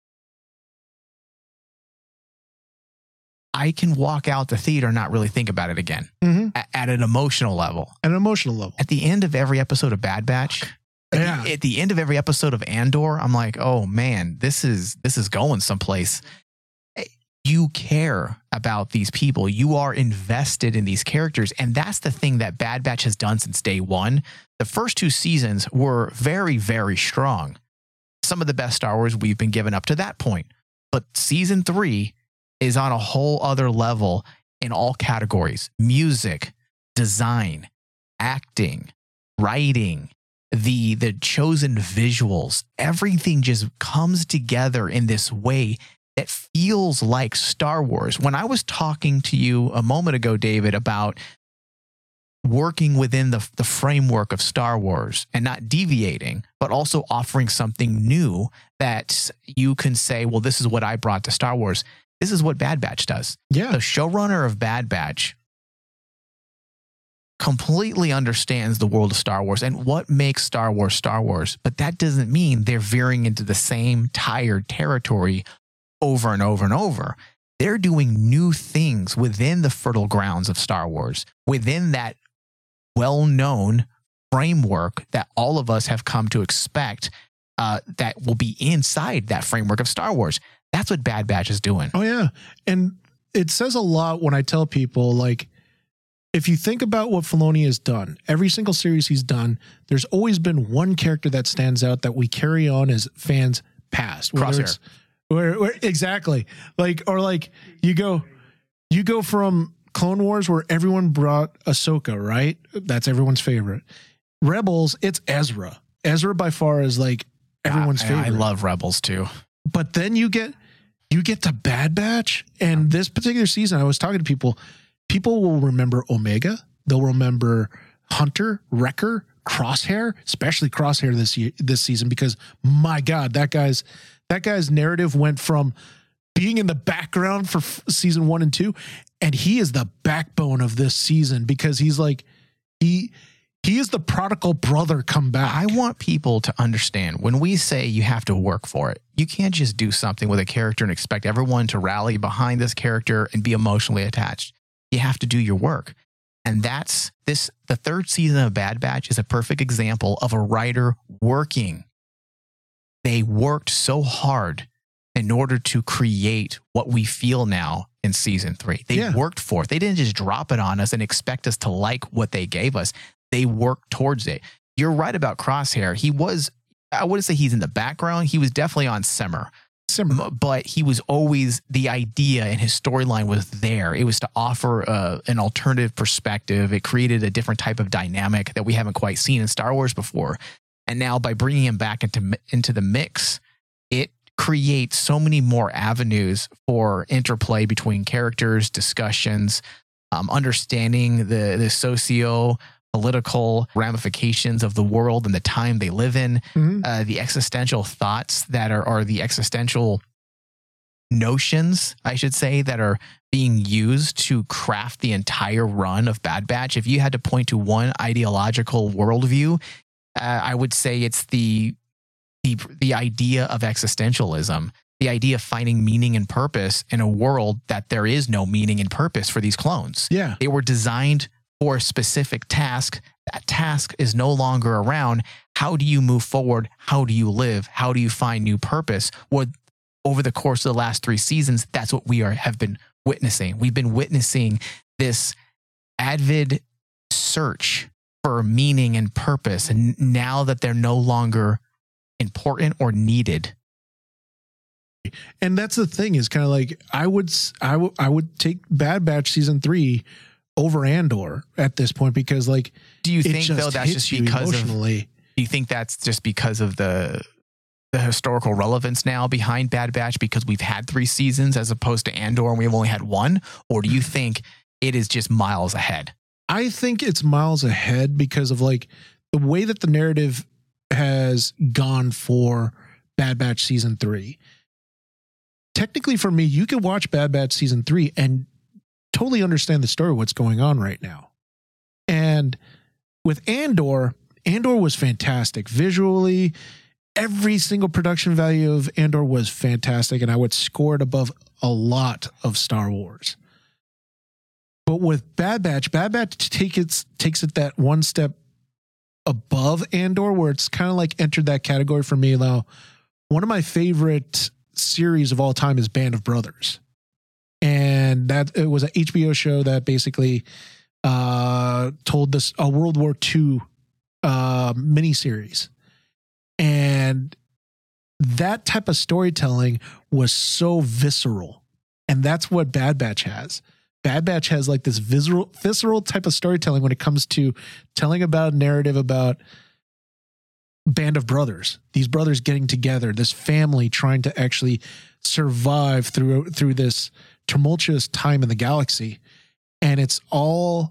I can walk out the theater and not really think about it again Mhm. at, at an emotional level. At an emotional level. At the end of every episode of Bad Batch, at, Yeah. the, at the end of every episode of Andor, I'm like, oh man, this is this is going someplace. You care about these people. You are invested in these characters. And that's the thing that Bad Batch has done since day one. The first two seasons were very, very strong. Some of the best Star Wars we've been given up to that point. But season three is on a whole other level in all categories: music, design, acting, writing, the the chosen visuals. Everything just comes together in this way that feels like Star Wars. When I was talking to you a moment ago, David, about working within the, the framework of Star Wars and not deviating, but also offering something new that you can say, well, this is what I brought to Star Wars. This is what Bad Batch does. Yeah. The showrunner of Bad Batch completely understands the world of Star Wars and what makes Star Wars Star Wars. But that doesn't mean they're veering into the same tired territory over and over and over. They're doing new things within the fertile grounds of Star Wars, within that well-known framework that all of us have come to expect uh, that will be inside that framework of Star Wars. That's what Bad Batch is doing. Oh, yeah. And it says a lot when I tell people, like, if you think about what Filoni has done, every single series he's done, there's always been one character that stands out that we carry on as fans past. Whether Crosshair. it's- Where, where, exactly. Like, or like you go, you go from Clone Wars where everyone brought Ahsoka, right? That's everyone's favorite. Rebels, it's Ezra. Ezra by far is like everyone's I, favorite. I love Rebels too. But then you get you get to Bad Batch, and this particular season, I was talking to people. People will remember Omega. They'll remember Hunter, Wrecker, Crosshair, especially Crosshair this year, this season, because my God, that guy's that guy's narrative went from being in the background for f- season one and two, and he is the backbone of this season because he's like he he is the prodigal brother come back. I want people to understand when we say you have to work for it, you can't just do something with a character and expect everyone to rally behind this character and be emotionally attached. You have to do your work. And that's this, the third season of Bad Batch is a perfect example of a writer working. They worked so hard in order to create what we feel now in season three. They Yeah. worked for it. They didn't just drop it on us and expect us to like what they gave us. They worked towards it. You're right about Crosshair. He was, I wouldn't say he's in the background. He was definitely on simmer. Simmer. But he was always, the idea and his storyline was there. It was to offer uh, an alternative perspective. It created a different type of dynamic that we haven't quite seen in Star Wars before. And now by bringing him back into into the mix, it creates so many more avenues for interplay between characters, discussions, um, understanding the the socio political ramifications of the world and the time they live in, Mhm. uh, the existential thoughts that are, are the existential notions, I should say, that are being used to craft the entire run of Bad Batch. If you had to point to one ideological worldview, uh, I would say it's the, the the idea of existentialism, the idea of finding meaning and purpose in a world that there is no meaning and purpose for these clones. Yeah. They were designed for a specific task. That task is no longer around. How do you move forward? How do you live? How do you find new purpose? Well, over the course of the last three seasons, that's what we are have been witnessing. We've been witnessing this avid search for meaning and purpose, and now that they're no longer important or needed. And that's the thing is kind of like I would I would I would take Bad Batch season three over Andor at this point because like do you it think just though that's hits just you because emotionally. of do you think that's just because of the the historical relevance now behind Bad Batch because we've had three seasons as opposed to Andor and we've only had one, or do you think it is just miles ahead? I think it's miles ahead because of like the way that the narrative has gone for Bad Batch season three. Technically for me, you can watch Bad Batch season three and totally understand the story, what's going on right now. And with Andor, Andor was fantastic. Visually, every single production value of Andor was fantastic, and I would score it above a lot of Star Wars. But with Bad Batch, Bad Batch take its, takes it that one step above Andor, where it's kind of like entered that category for me now. One of my favorite series of all time is Band of Brothers. And that it was an H B O show that basically uh, told this a World War Two uh, miniseries. And that type of storytelling was so visceral. And that's what Bad Batch has. Bad Batch has like this visceral, visceral type of storytelling when it comes to telling about a narrative about band of brothers, these brothers getting together, this family trying to actually survive through through this tumultuous time in the galaxy. And it's all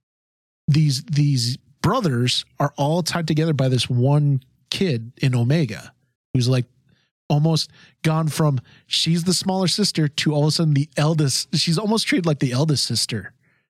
these these brothers are all tied together by this one kid in Omega who's like almost gone from she's the smaller sister to all of a sudden the eldest. She's almost treated like the eldest sister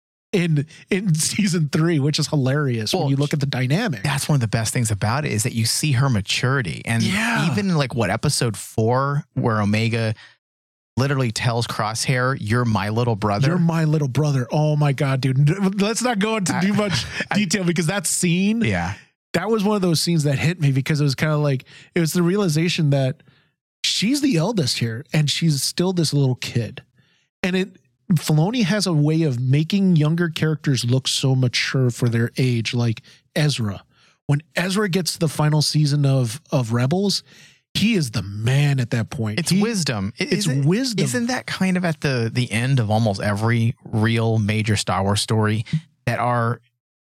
in in season three, which is hilarious well, when you look at the dynamic. That's one of the best things about it is that you see her maturity. And yeah. even in like what episode four, where Omega literally tells Crosshair, "You're my little brother." You're my little brother. Oh my God, dude. Let's not go into too much I, detail because that scene, yeah, that was one of those scenes that hit me because it was kind of like, it was the realization that she's the eldest here and she's still this little kid. And it, Filoni has a way of making younger characters look so mature for their age, like Ezra. When Ezra gets to the final season of, of Rebels, he is the man at that point. It's he, wisdom. It, it's isn't, wisdom. Isn't that kind of at the, the end of almost every real major Star Wars story that our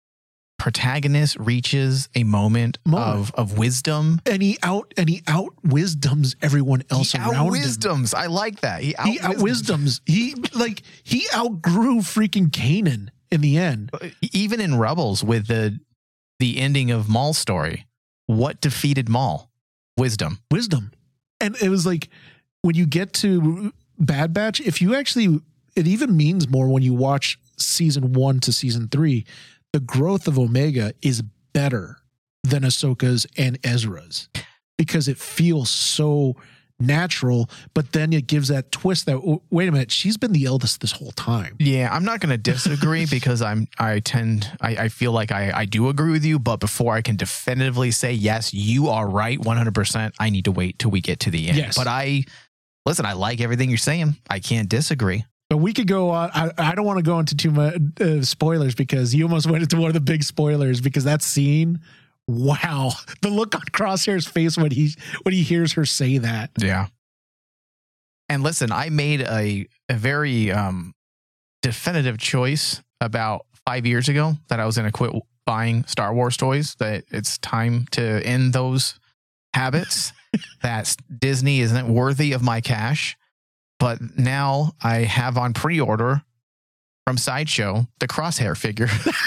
protagonist reaches a moment, moment. of of wisdom, and he out and he out wisdoms everyone else he around out wisdoms. him. I like that. He out, he out wisdoms. He like he outgrew freaking Kanan in the end. Even in Rebels, with the the ending of Maul's story, what defeated Maul? Wisdom. Wisdom. And it was like when you get to Bad Batch, if you actually, it even means more when you watch season one to season three. The growth of Omega is better than Ahsoka's and Ezra's because it feels so natural, but then it gives that twist that, oh, wait a minute, she's been the eldest this whole time. Yeah, I'm not going to disagree because I'm, I tend, I, I feel like I, I do agree with you, but before I can definitively say, yes, you are right, one hundred percent, I need to wait till we get to the end. Yes. But I, listen, I like everything you're saying. I can't disagree. But we could go on. I, I don't want to go into too much uh, spoilers because you almost went into one of the big spoilers because that scene, wow, the look on Crosshair's face when he when he hears her say that. Yeah. And listen, I made a a very um, definitive choice about five years ago that I was going to quit buying Star Wars toys. That it's time to end those habits. That Disney isn't worthy of my cash. But now I have on pre-order from Sideshow the Crosshair figure.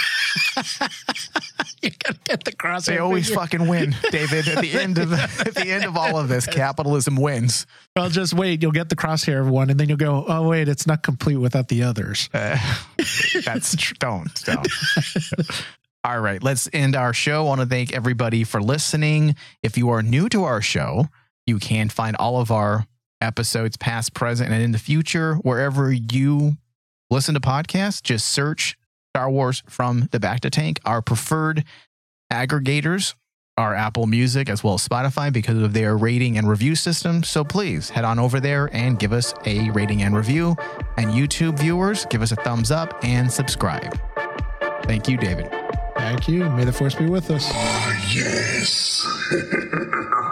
You gotta get the Crosshair. They always figure. fucking win, David. At the end of at the end of all of this, capitalism wins. Well, just wait. You'll get the Crosshair one, and then you'll go, "Oh wait, it's not complete without the others." Uh, that's tr- don't don't. All right, let's end our show. I want to thank everybody for listening. If you are new to our show, you can find all of our episodes past, present, and in the future wherever you listen to podcasts. Just search Star Wars from the Back to Tank. Our preferred aggregators are Apple Music as well as Spotify because of their rating and review system. So please head on over there and give us a rating and review. And YouTube viewers, give us a thumbs up and subscribe. Thank you, David. Thank you. May the force be with us. Yes.